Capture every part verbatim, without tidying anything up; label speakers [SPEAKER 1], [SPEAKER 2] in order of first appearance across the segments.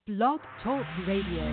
[SPEAKER 1] Blog Talk Radio.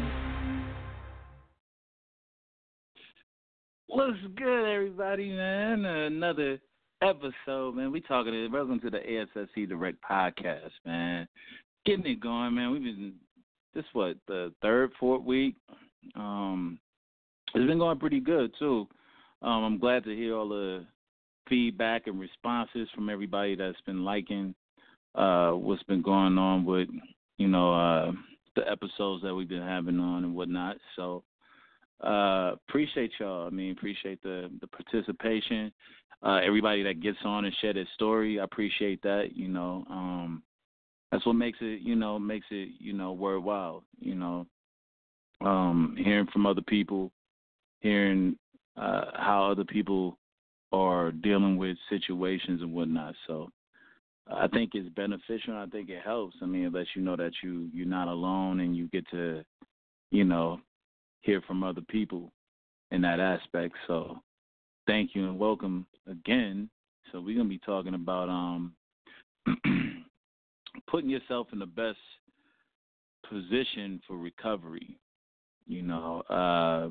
[SPEAKER 2] What's good, everybody, man? Another episode, man. We talking to welcome to the A S S C Direct Podcast, man. Getting it going, man. We've been this what the third, fourth week. Um, it's been going pretty good too. Um, I'm glad to hear all the feedback and responses from everybody that's been liking uh, what's been going on with you know uh, the episodes that we've been having on and whatnot. So. Uh, appreciate y'all. I mean, appreciate the, the participation. Uh, everybody that gets on and share their story, I appreciate that. You know, um, that's what makes it, you know, makes it, you know, worthwhile. You know, um, hearing from other people, hearing uh, how other people are dealing with situations and whatnot. So I think it's beneficial. I think it helps. I mean, it lets you know that you you're not alone and you get to, you know. hear from other people in that aspect. So thank you and welcome again. So we're going to be talking about um, putting yourself in the best position for recovery. You know, uh,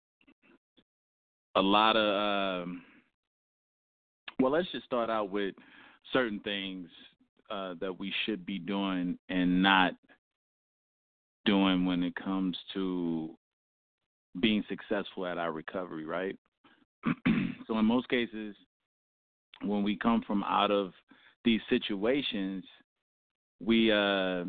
[SPEAKER 2] a lot of, um, well, let's just start out with certain things uh, that we should be doing and not doing when it comes to being successful at our recovery, right? So in most cases, when we come from out of these situations, we, uh,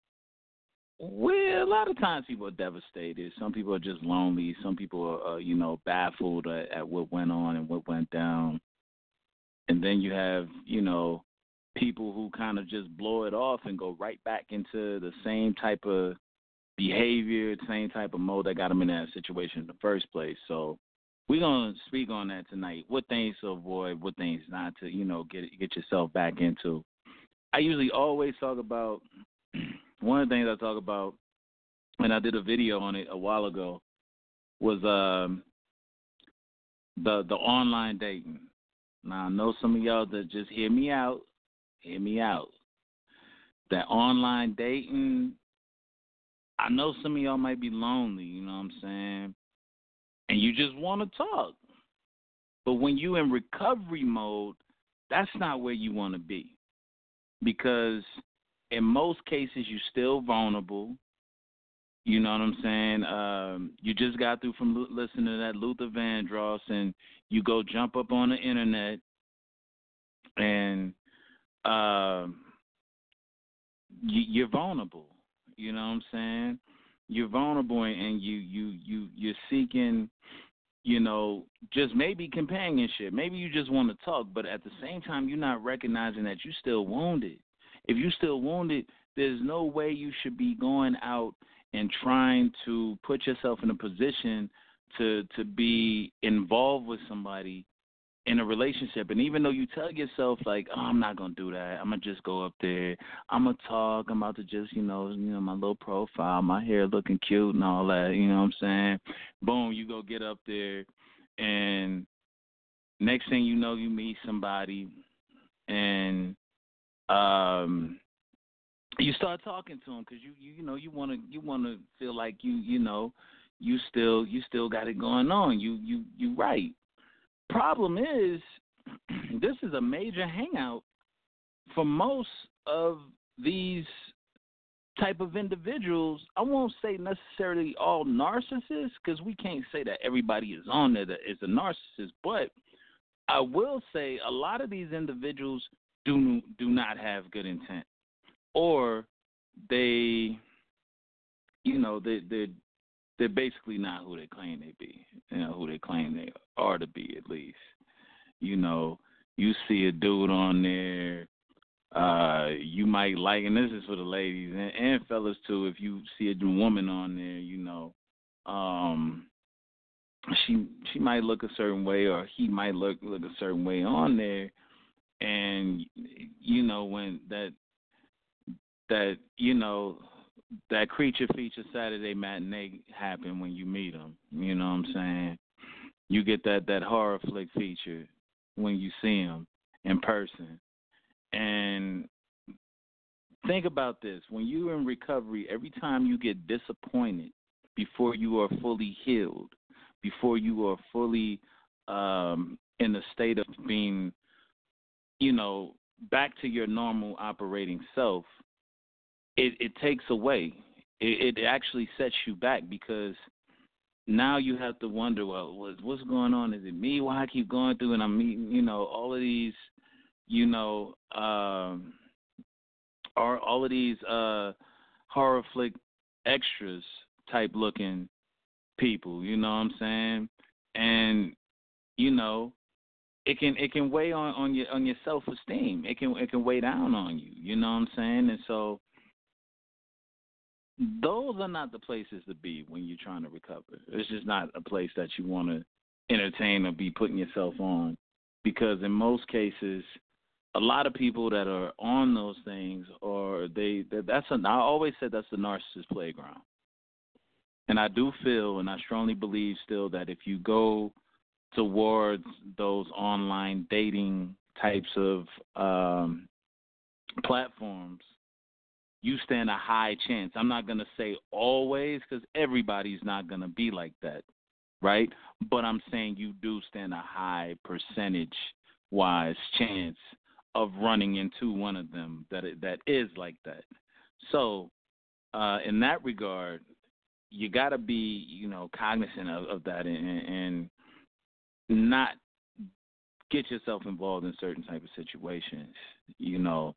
[SPEAKER 2] we a lot of times people are devastated. Some people are just lonely. Some people are, uh, you know, baffled at, at what went on and what went down. And then you have, you know, people who kind of just blow it off and go right back into the same type of behavior, the same type of mode that got them in that situation in the first place. So we're going to speak on that tonight. What things to avoid, what things not to, you know, get get yourself back into. I usually always talk about, one of the things I talk about, and I did a video on it a while ago, was um, the the online dating. Now, I know some of y'all that just hear me out, hear me out. That online dating, I know some of y'all might be lonely, you know what I'm saying? And you just want to talk. But when you in recovery mode, that's not where you want to be. Because in most cases, you're still vulnerable. You know what I'm saying? Um, you just got through from listening to that Luther Vandross, and you go jump up on the internet, and uh, you, you're vulnerable. You know what I'm saying? You're vulnerable, and you you you you're seeking, you know, just maybe companionship. Maybe you just want to talk, but at the same time, you're not recognizing that you're still wounded. If you're still wounded, there's no way you should be going out and trying to put yourself in a position to to be involved with somebody in a relationship. And even though you tell yourself, like, oh, I'm not going to do that. I'm going to just go up there. I'm going to talk. I'm about to just, you know, you know, my little profile, my hair looking cute and all that. You know what I'm saying? Boom, you go get up there. And next thing you know, you meet somebody. And um, you start talking to them because, you, you, you know, you want to you want to feel like you, you know, you still you still got it going on. You, you, you right. Problem is, this is a major hangout for most of these type of individuals. I won't say necessarily all narcissists, because we can't say that everybody is on there that is a narcissist, but I will say a lot of these individuals do do not have good intent, or they, you know, they they they're basically not who they claim they be, you know, who they claim they are to be, at least. You know, you see a dude on there, uh, you might like, and this is for the ladies and, and fellas too, if you see a woman on there, you know, um, she she might look a certain way, or he might look look a certain way on there, and you know, when that that you know that creature feature Saturday matinee happen when you meet them. You know what I'm saying? You get that, that horror flick feature when you see them in person. And Think about this. When you're in recovery, every time you get disappointed before you are fully healed, before you are fully um, in a state of being, you know, back to your normal operating self, it, it takes away. It, it actually sets you back because now you have to wonder, well, what's, what's going on? Is it me? Why I keep going through and I'm meeting, you know, all of these, you know, um, are all of these uh, horror flick extras type looking people, you know what I'm saying? And, you know, it can it can weigh on, on your on your self esteem. It can it can weigh down on you, you know what I'm saying? And so those are not the places to be when you're trying to recover. It's just not a place that you want to entertain or be putting yourself on, because in most cases, a lot of people that are on those things, or they that's a, I always said that's the narcissist playground. And I do feel, and I strongly believe still, that if you go towards those online dating types of um, platforms, you stand a high chance. I'm not going to say always, because everybody's not going to be like that, right? But I'm saying you do stand a high percentage-wise chance of running into one of them that that is like that. So uh, in that regard, you got to be, you know, cognizant of, of that and, and not get yourself involved in certain type of situations. You know,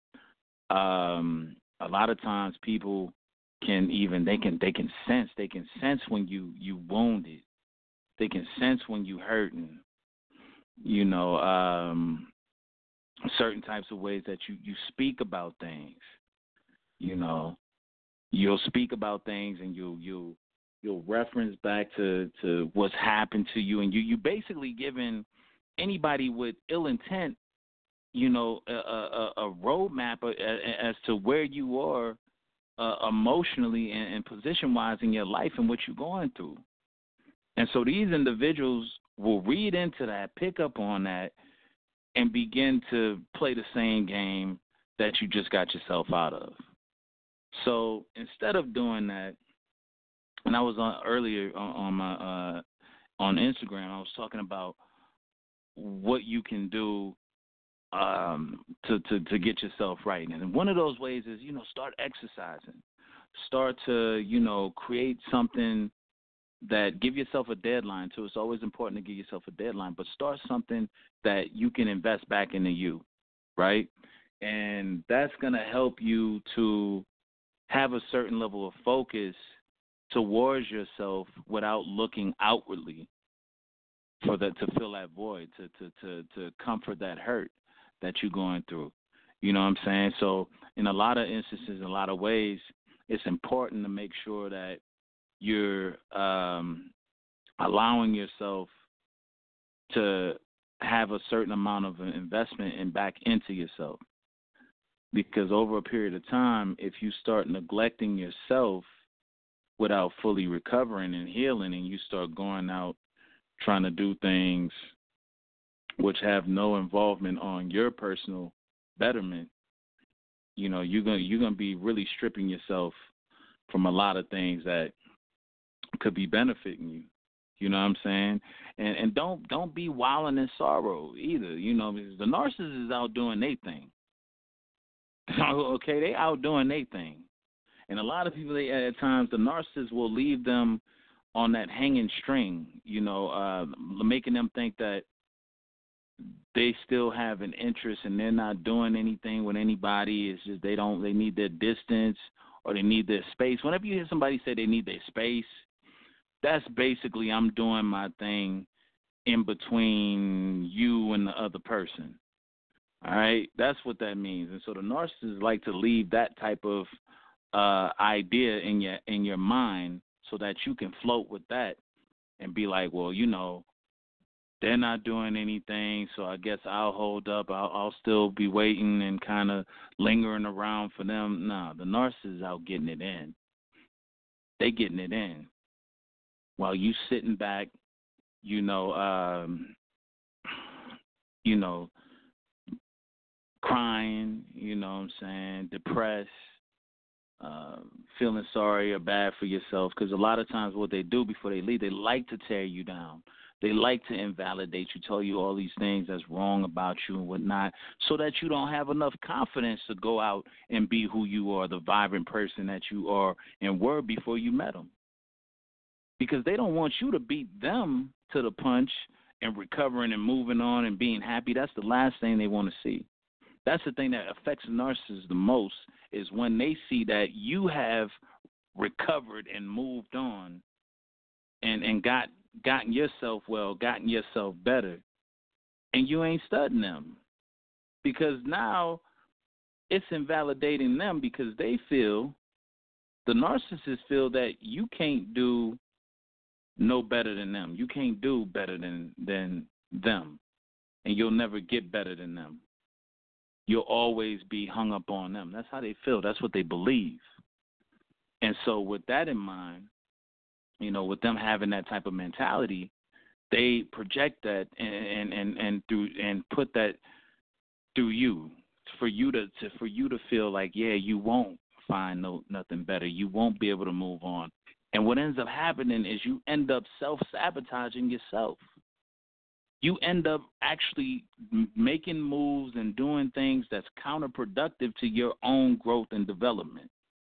[SPEAKER 2] um, a lot of times people can even they can they can sense they can sense when you you wounded. They can sense when you hurting. You know, um, certain types of ways that you you speak about things. You know, you'll speak about things and you'll you'll you'll reference back to, to what's happened to you, and you you basically giving anybody with ill intent, you know, a, a, a roadmap as to where you are uh, emotionally and, and position wise in your life and what you're going through. And so these individuals will read into that, pick up on that, and begin to play the same game that you just got yourself out of. So instead of doing that, and I was on earlier on, on my uh, on Instagram, I was talking about what you can do um, to, to to get yourself right. And one of those ways is, you know, start exercising. Start to, you know, create something that give yourself a deadline too. It's always important to give yourself a deadline, but start something that you can invest back into you, right? And that's going to help you to have a certain level of focus towards yourself without looking outwardly for that, to fill that void, to, to, to, to comfort that hurt that you're going through. You know what I'm saying? So in a lot of instances, in a lot of ways, it's important to make sure that you're um, allowing yourself to have a certain amount of investment and back into yourself. Because over a period of time, if you start neglecting yourself without fully recovering and healing, and you start going out trying to do things which have no involvement on your personal betterment, you know, you're gonna you're gonna be really stripping yourself from a lot of things that could be benefiting you. You know what I'm saying? And and don't don't be wilding in sorrow either. You know, because the narcissist is out doing their thing. Okay, they out doing their thing. And a lot of people, they, at times, the narcissist will leave them on that hanging string, you know, uh, making them think that they still have an interest and they're not doing anything with anybody. It's just they don't, they need their distance or they need their space. Whenever you hear somebody say they need their space, that's basically I'm doing my thing in between you and the other person. All right? That's what that means. And so the narcissists like to leave that type of uh, idea in your in your mind so that you can float with that and be like, well, you know, they're not doing anything, so I guess I'll hold up. I'll, I'll still be waiting and kind of lingering around for them. No, the narcissist is out getting it in. They getting it in. While you sitting back, you know, um, you know, crying, you know what I'm saying, depressed, uh, feeling sorry or bad for yourself, because a lot of times what they do before they leave, they like to tear you down. They like to invalidate you, tell you all these things that's wrong about you and whatnot, so that you don't have enough confidence to go out and be who you are, the vibrant person that you are and were before you met them. Because they don't want you to beat them to the punch and recovering and moving on and being happy. That's the last thing they want to see. That's the thing that affects the narcissist the most, is when they see that you have recovered and moved on and, and got gotten yourself well, gotten yourself better, and you ain't studying them. Because now it's invalidating them, because they feel, the narcissists feel that you can't do no better than them. You can't do better than, than them, and you'll never get better than them. You'll always be hung up on them. That's how they feel. That's what they believe. And so with that in mind, you know, with them having that type of mentality, they project that and and, and through and put that through you for you to, to for you to feel like, yeah, you won't find no nothing better. You won't be able to move on. And what ends up happening is you end up self-sabotaging yourself. You end up actually m- making moves and doing things that's counterproductive to your own growth and development.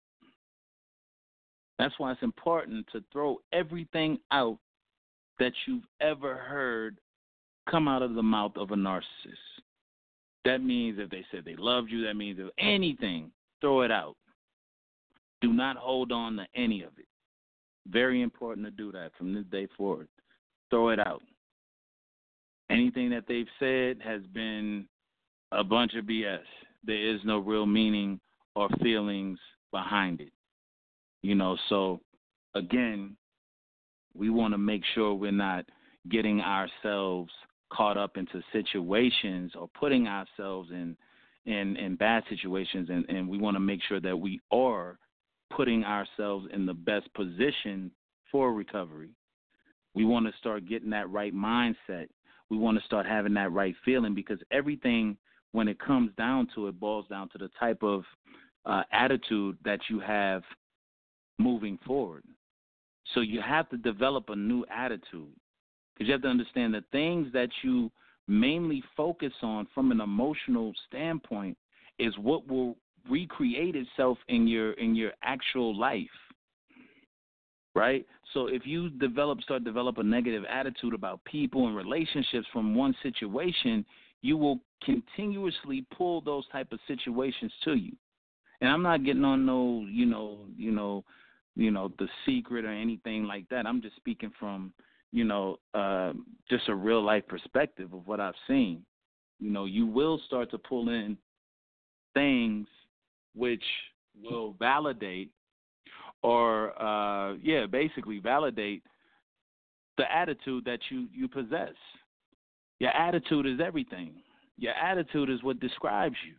[SPEAKER 2] That's why it's important to throw everything out that you've ever heard come out of the mouth of a narcissist. That means if they said they loved you, that means if anything, throw it out. Do not hold on to any of it. Very important to do that from this day forward. Throw it out. Anything that they've said has been a bunch of B S. There is no real meaning or feelings behind it. You know, so again, we want to make sure we're not getting ourselves caught up into situations or putting ourselves in in, in bad situations, and, and we want to make sure that we are putting ourselves in the best position for recovery. We want to start getting that right mindset. We want to start having that right feeling, because everything, when it comes down to it, boils down to the type of uh, attitude that you have moving forward. So you have to develop a new attitude, because you have to understand the things that you mainly focus on from an emotional standpoint is what will recreate itself in your in your actual life, right? So if you develop start develop a negative attitude about people and relationships from one situation, you will continuously pull those type of situations to you. And I'm not getting on no, you know, you know, you know, The Secret or anything like that. I'm just speaking from, you know, uh, just a real life perspective of what I've seen. You know, you will start to pull in things which will validate or, uh, yeah, basically validate the attitude that you, you possess. Your attitude is everything. Your attitude is what describes you.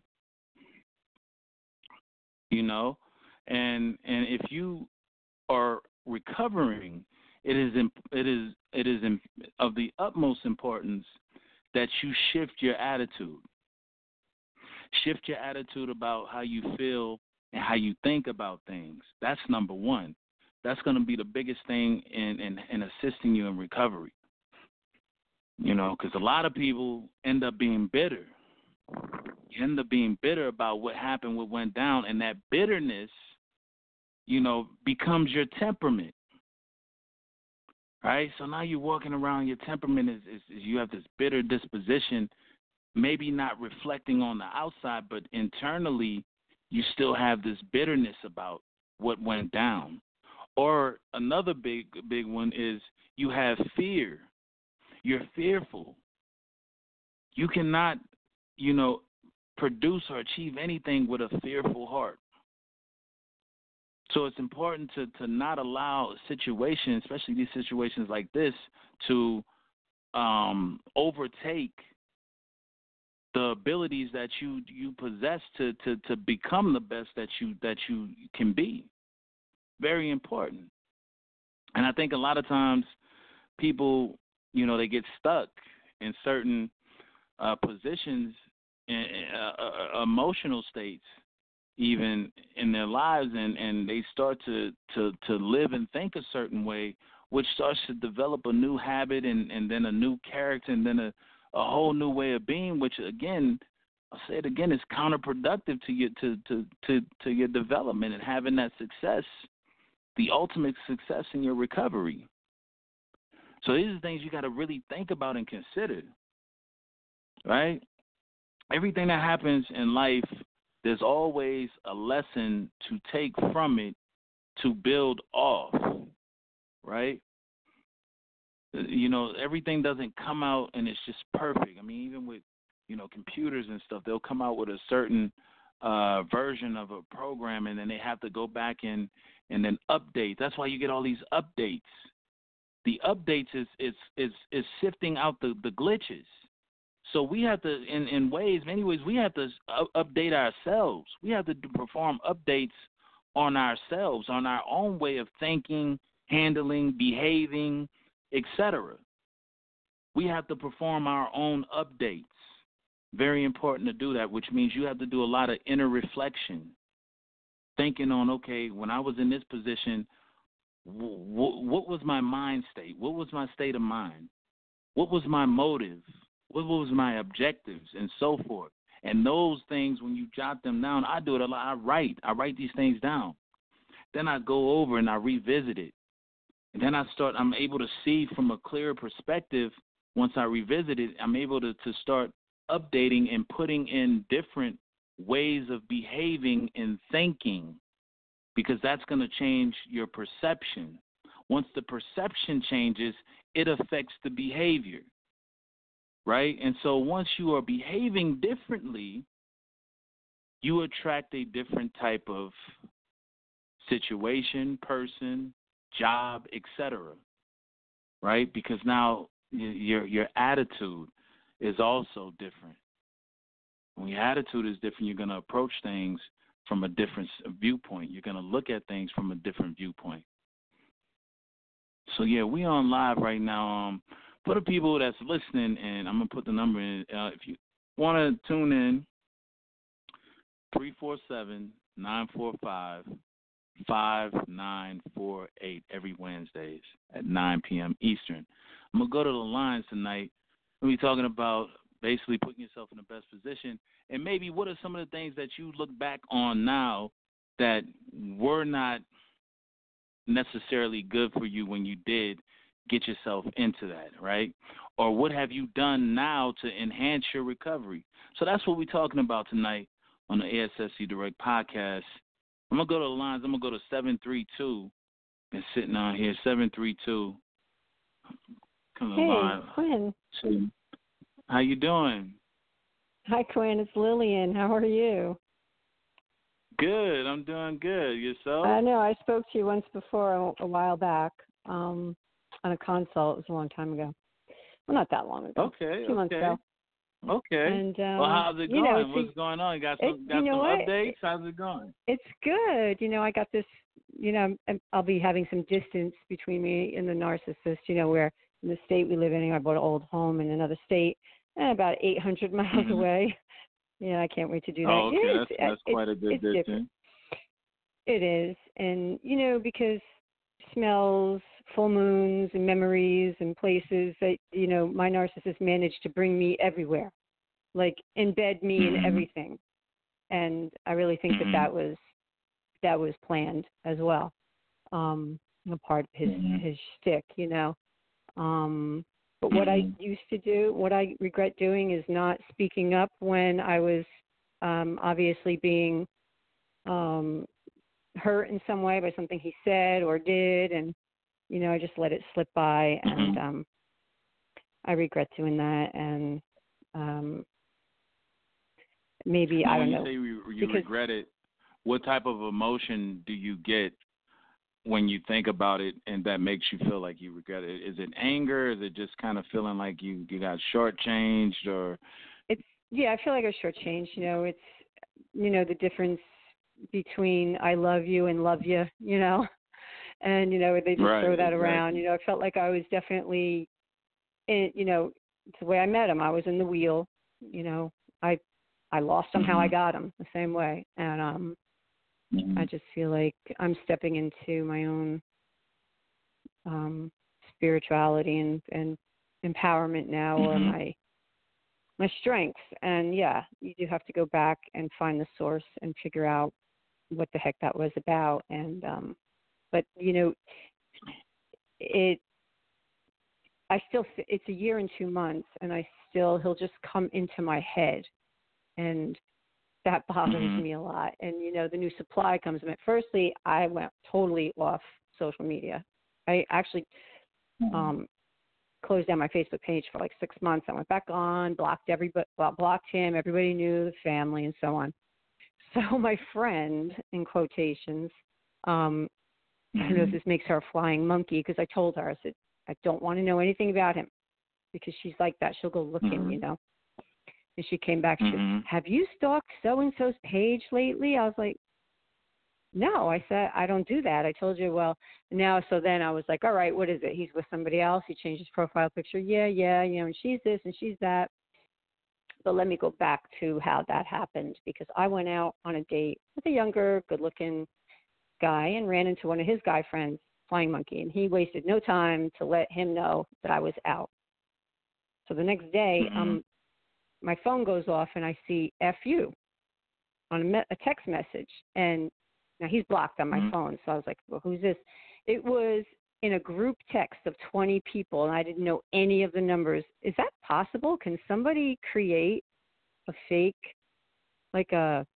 [SPEAKER 2] You know, and and if you are recovering, it is it is it is of the utmost importance that you shift your attitude. Shift your attitude about how you feel and how you think about things. That's number one. That's going to be the biggest thing in, in, in assisting you in recovery. You know, because a lot of people end up being bitter. You end up being bitter about what happened, what went down, and that bitterness, you know, becomes your temperament. Right? So now you're walking around, your temperament is, is, is you have this bitter disposition, maybe not reflecting on the outside, but internally you still have this bitterness about what went down. Or another big, big one is you have fear. You're fearful. You cannot, you know, produce or achieve anything with a fearful heart. So it's important to, to not allow situations, especially these situations like this, to um, overtake the abilities that you you possess to, to, to become the best that you that you can be. Very important. And I think a lot of times people, you know, they get stuck in certain uh, positions, in, uh, uh, emotional states, even in their lives, and, and they start to, to, to live and think a certain way, which starts to develop a new habit and, and then a new character and then a, a whole new way of being, which again, I'll say it again, is counterproductive to your to, to, to, to your development and having that success, the ultimate success in your recovery. So these are things you got to really think about and consider, right? Everything that happens in life, there's always a lesson to take from it to build off, right? You know, everything doesn't come out and it's just perfect. I mean, even with, you know, computers and stuff, they'll come out with a certain uh, version of a program, and then they have to go back and, and then update. That's why you get all these updates. The updates is is is, is sifting out the, the glitches. So we have to, in, in ways, many ways, we have to update ourselves. We have to do, perform updates on ourselves, on our own way of thinking, handling, behaving, et cetera. We have to perform our own updates. Very important to do that, which means you have to do a lot of inner reflection, thinking on, okay, when I was in this position, w- w- what was my mind state? What was my state of mind? What was my motive? What was my objectives, and so forth. And those things, when you jot them down, I do it a lot. I write. I write these things down. Then I go over and I revisit it. And then I start, I'm able to see from a clearer perspective. Once I revisit it, I'm able to, to start updating and putting in different ways of behaving and thinking, because that's going to change your perception. Once the perception changes, it affects the behavior. Right? And so once you are behaving differently, you attract a different type of situation, person, job, et cetera. Right? Because now your your attitude is also different. When your attitude is different, you're going to approach things from a different viewpoint. You're going to look at things from a different viewpoint. So, yeah, we on live right now. Um, For the people that's listening, and I'm going to put the number in, uh, if you want to tune in, three four seven, nine four five, five nine four eight every Wednesdays at nine p.m. Eastern. I'm going to go to the lines tonight. We'll be talking about basically putting yourself in the best position, and maybe what are some of the things that you look back on now that were not necessarily good for you when you did get yourself into that, right? Or what have you done now to enhance your recovery? So that's what we're talking about tonight on the A S S C Direct podcast. I'm going to go to the lines. I'm going to go to seven three two. Been sitting on here, seven three two. Come
[SPEAKER 3] hey,
[SPEAKER 2] live.
[SPEAKER 3] Quinn.
[SPEAKER 2] So, how you doing?
[SPEAKER 3] Hi, Quinn. It's Lillian. How are you?
[SPEAKER 2] Good. I'm doing good. Yourself?
[SPEAKER 3] I know. I spoke to you once before a, a while back. Um, on a consult. It was a long time ago. Well, not that long ago.
[SPEAKER 2] Okay.
[SPEAKER 3] A few
[SPEAKER 2] okay.
[SPEAKER 3] months ago.
[SPEAKER 2] Okay.
[SPEAKER 3] And, um,
[SPEAKER 2] well, how's it going?
[SPEAKER 3] You know,
[SPEAKER 2] What's
[SPEAKER 3] a,
[SPEAKER 2] going on? You got some,
[SPEAKER 3] it,
[SPEAKER 2] got
[SPEAKER 3] you know
[SPEAKER 2] some
[SPEAKER 3] what?
[SPEAKER 2] updates? How's it going?
[SPEAKER 3] It's good. You know, I got this, you know, I'll be having some distance between me and the narcissist, you know, where in the state we live in, I bought an old home in another state, and about eight hundred miles
[SPEAKER 2] mm-hmm.
[SPEAKER 3] away. Yeah, I can't wait to do that.
[SPEAKER 2] Oh, okay.
[SPEAKER 3] It's,
[SPEAKER 2] that's that's
[SPEAKER 3] it's,
[SPEAKER 2] quite a good
[SPEAKER 3] it's
[SPEAKER 2] distance.
[SPEAKER 3] Different. It is. And, you know, because smells, full moons, and memories and places that, you know, my narcissist managed to bring me everywhere, like embed me
[SPEAKER 2] mm-hmm.
[SPEAKER 3] in everything. And I really think
[SPEAKER 2] mm-hmm.
[SPEAKER 3] that that was, that was planned as well. Um, a part of his,
[SPEAKER 2] mm-hmm.
[SPEAKER 3] his shtick, you know. Um, but
[SPEAKER 2] mm-hmm.
[SPEAKER 3] what I used to do, what I regret doing is not speaking up when I was um, obviously being um, hurt in some way by something he said or did. And, you know, I just let it slip by,
[SPEAKER 2] mm-hmm.
[SPEAKER 3] and um, I regret doing that. And um, maybe,
[SPEAKER 2] now,
[SPEAKER 3] I don't
[SPEAKER 2] when
[SPEAKER 3] know.
[SPEAKER 2] you say you, you
[SPEAKER 3] because,
[SPEAKER 2] regret it, what type of emotion do you get when you think about it and that makes you feel like you regret it? Is it anger? Is it just kind of feeling like you, you got shortchanged? Or
[SPEAKER 3] it's, yeah, I feel like I was shortchanged. You know, it's, you know, the difference between I love you and love you, you know, and, you know, they just
[SPEAKER 2] right,
[SPEAKER 3] throw that
[SPEAKER 2] exactly.
[SPEAKER 3] around. You know, I felt like I was definitely, in, you know, it's the way I met him. I was in the wheel, you know, I, I lost him
[SPEAKER 2] mm-hmm.
[SPEAKER 3] how I got him, the same way. And, um,
[SPEAKER 2] Mm-hmm.
[SPEAKER 3] I just feel like I'm stepping into my own um, spirituality and, and empowerment now, or
[SPEAKER 2] Mm-hmm.
[SPEAKER 3] my my strengths. And yeah, you do have to go back and find the source and figure out what the heck that was about. And um, but you know, it. I still. It's a year and two months, and I still. He'll just come into my head, and that bothers
[SPEAKER 2] Mm-hmm.
[SPEAKER 3] me a lot. And you know, the new supply comes in. Firstly, I went totally off social media. I actually um, closed down my Facebook page for like six months. I went back on, blocked everybody, blocked him. Everybody knew, the family, and so on. So my friend, in quotations, um, I don't know if
[SPEAKER 2] Mm-hmm.
[SPEAKER 3] this makes her a flying monkey, because I told her, I said, I don't want to know anything about him, because she's like that. She'll go looking, you know. And she came back, she goes,
[SPEAKER 2] Mm-hmm.
[SPEAKER 3] have you stalked so-and-so's page lately? I was like, no. I said, I don't do that. I told you, well, now, so then I was like, all right, what is it? He's with somebody else. He changed his profile picture. Yeah, yeah, you know, and she's this and she's that. But let me go back to how that happened, because I went out on a date with a younger, good-looking guy and ran into one of his guy friends, Flying Monkey, and he wasted no time to let him know that I was out. So the next day,
[SPEAKER 2] Mm-hmm.
[SPEAKER 3] um, my phone goes off and I see F you on a, me- a text message. And now he's blocked on my
[SPEAKER 2] Mm-hmm.
[SPEAKER 3] phone. So I was like, well, who's this? It was in a group text of twenty people, and I didn't know any of the numbers. Is that possible? Can somebody create a fake, like a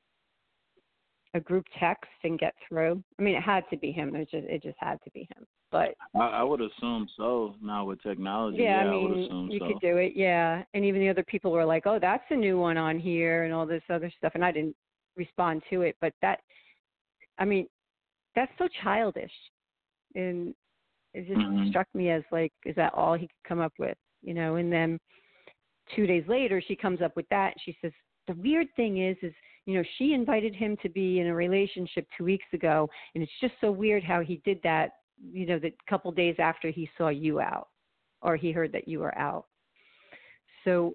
[SPEAKER 3] a group text and get through? I mean, it had to be him. It just it just had to be him. But
[SPEAKER 2] I, I would assume so. Now with technology,
[SPEAKER 3] yeah,
[SPEAKER 2] yeah,
[SPEAKER 3] I
[SPEAKER 2] I would
[SPEAKER 3] mean,
[SPEAKER 2] assume
[SPEAKER 3] you
[SPEAKER 2] so.
[SPEAKER 3] could do it. Yeah, and even the other people were like, "Oh, that's a new one on here," and all this other stuff. And I didn't respond to it. But that, I mean, that's so childish, and it just
[SPEAKER 2] Mm-hmm.
[SPEAKER 3] struck me as like, is that all he could come up with? You know? And then two days later, she comes up with that. She says, the weird thing is, is, you know, she invited him to be in a relationship two weeks ago, and it's just so weird how he did that, you know, the couple days after he saw you out, or he heard that you were out. So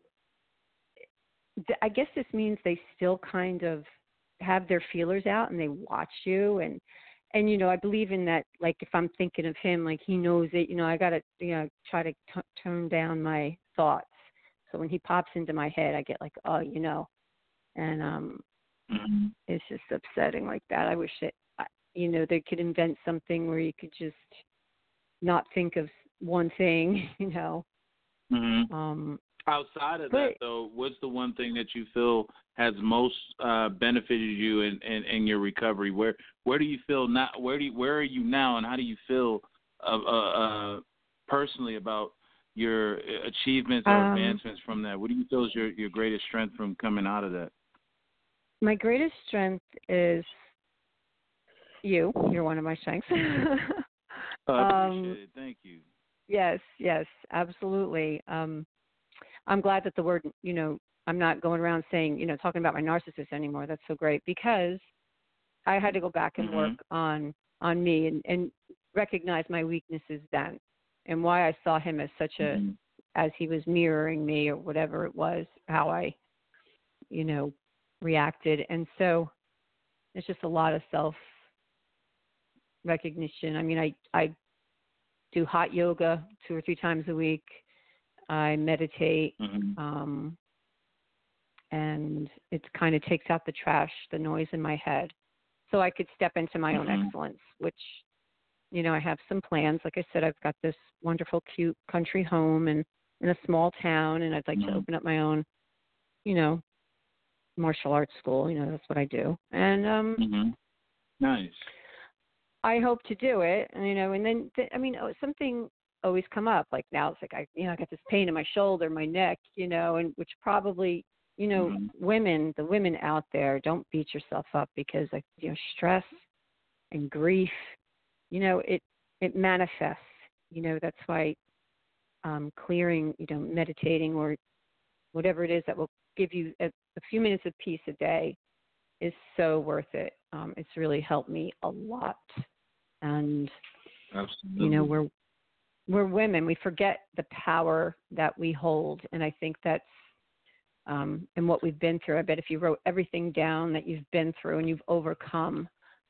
[SPEAKER 3] th- I guess this means they still kind of have their feelers out and they watch you. And, and, you know, I believe in that, like, if I'm thinking of him, like, he knows it, you know, I got to, you know, try to t- tone down my thoughts. So when he pops into my head, I get like, oh, you know, and um,
[SPEAKER 2] Mm-hmm.
[SPEAKER 3] it's just upsetting like that. I wish that, I- you know, they could invent something where you could just not think of one thing, you know.
[SPEAKER 2] Mm-hmm.
[SPEAKER 3] Um,
[SPEAKER 2] Outside of
[SPEAKER 3] but
[SPEAKER 2] that, though, what's the one thing that you feel has most uh, benefited you in, in, in your recovery? Where where do you feel now? Where do you, where are you now, and how do you feel uh, uh, uh, personally about your achievements or
[SPEAKER 3] um,
[SPEAKER 2] advancements from that? What do you feel is your, your greatest strength from coming out of that?
[SPEAKER 3] my greatest strength is you. You're one of my strengths.
[SPEAKER 2] Uh, I
[SPEAKER 3] um,
[SPEAKER 2] appreciate it. Thank you.
[SPEAKER 3] yes, yes, absolutely. Um, I'm glad that the word, you know, I'm not going around saying, you know, talking about my narcissist anymore. That's so great, because I had to go back and work
[SPEAKER 2] Mm-hmm.
[SPEAKER 3] on on me and, and recognize my weaknesses then, and why I saw him as such a,
[SPEAKER 2] Mm-hmm.
[SPEAKER 3] as he was mirroring me or whatever it was, how I, you know, reacted. And so it's just a lot of self recognition. I mean, I, I do hot yoga two or three times a week. I meditate,
[SPEAKER 2] Mm-hmm.
[SPEAKER 3] um, and it kind of takes out the trash, the noise in my head, so I could step into my own
[SPEAKER 2] Mm-hmm.
[SPEAKER 3] excellence, which, you know, I have some plans. Like I said, I've got this wonderful, cute country home and in a small town, and I'd like
[SPEAKER 2] Mm-hmm.
[SPEAKER 3] to open up my own, you know, martial arts school. You know, that's what I do. And um,
[SPEAKER 2] Mm-hmm. Nice.
[SPEAKER 3] I hope to do it, and, you know, and then, th- I mean, oh, something always come up. Like now it's like, I, you know, I got this pain in my shoulder, my neck, you know, and which probably, you know,
[SPEAKER 2] Mm-hmm.
[SPEAKER 3] women, the women out there, don't beat yourself up, because, like, you know, stress and grief, you know, it, it manifests, you know, that's why um, clearing, you know, meditating or whatever it is that will give you a, a few minutes of peace a day is so worth it. Um, it's really helped me a lot. And,
[SPEAKER 2] Absolutely.
[SPEAKER 3] you know, we're, we're women. We forget the power that we hold. And I think that's, um, and what we've been through. I bet if you wrote everything down that you've been through and you've overcome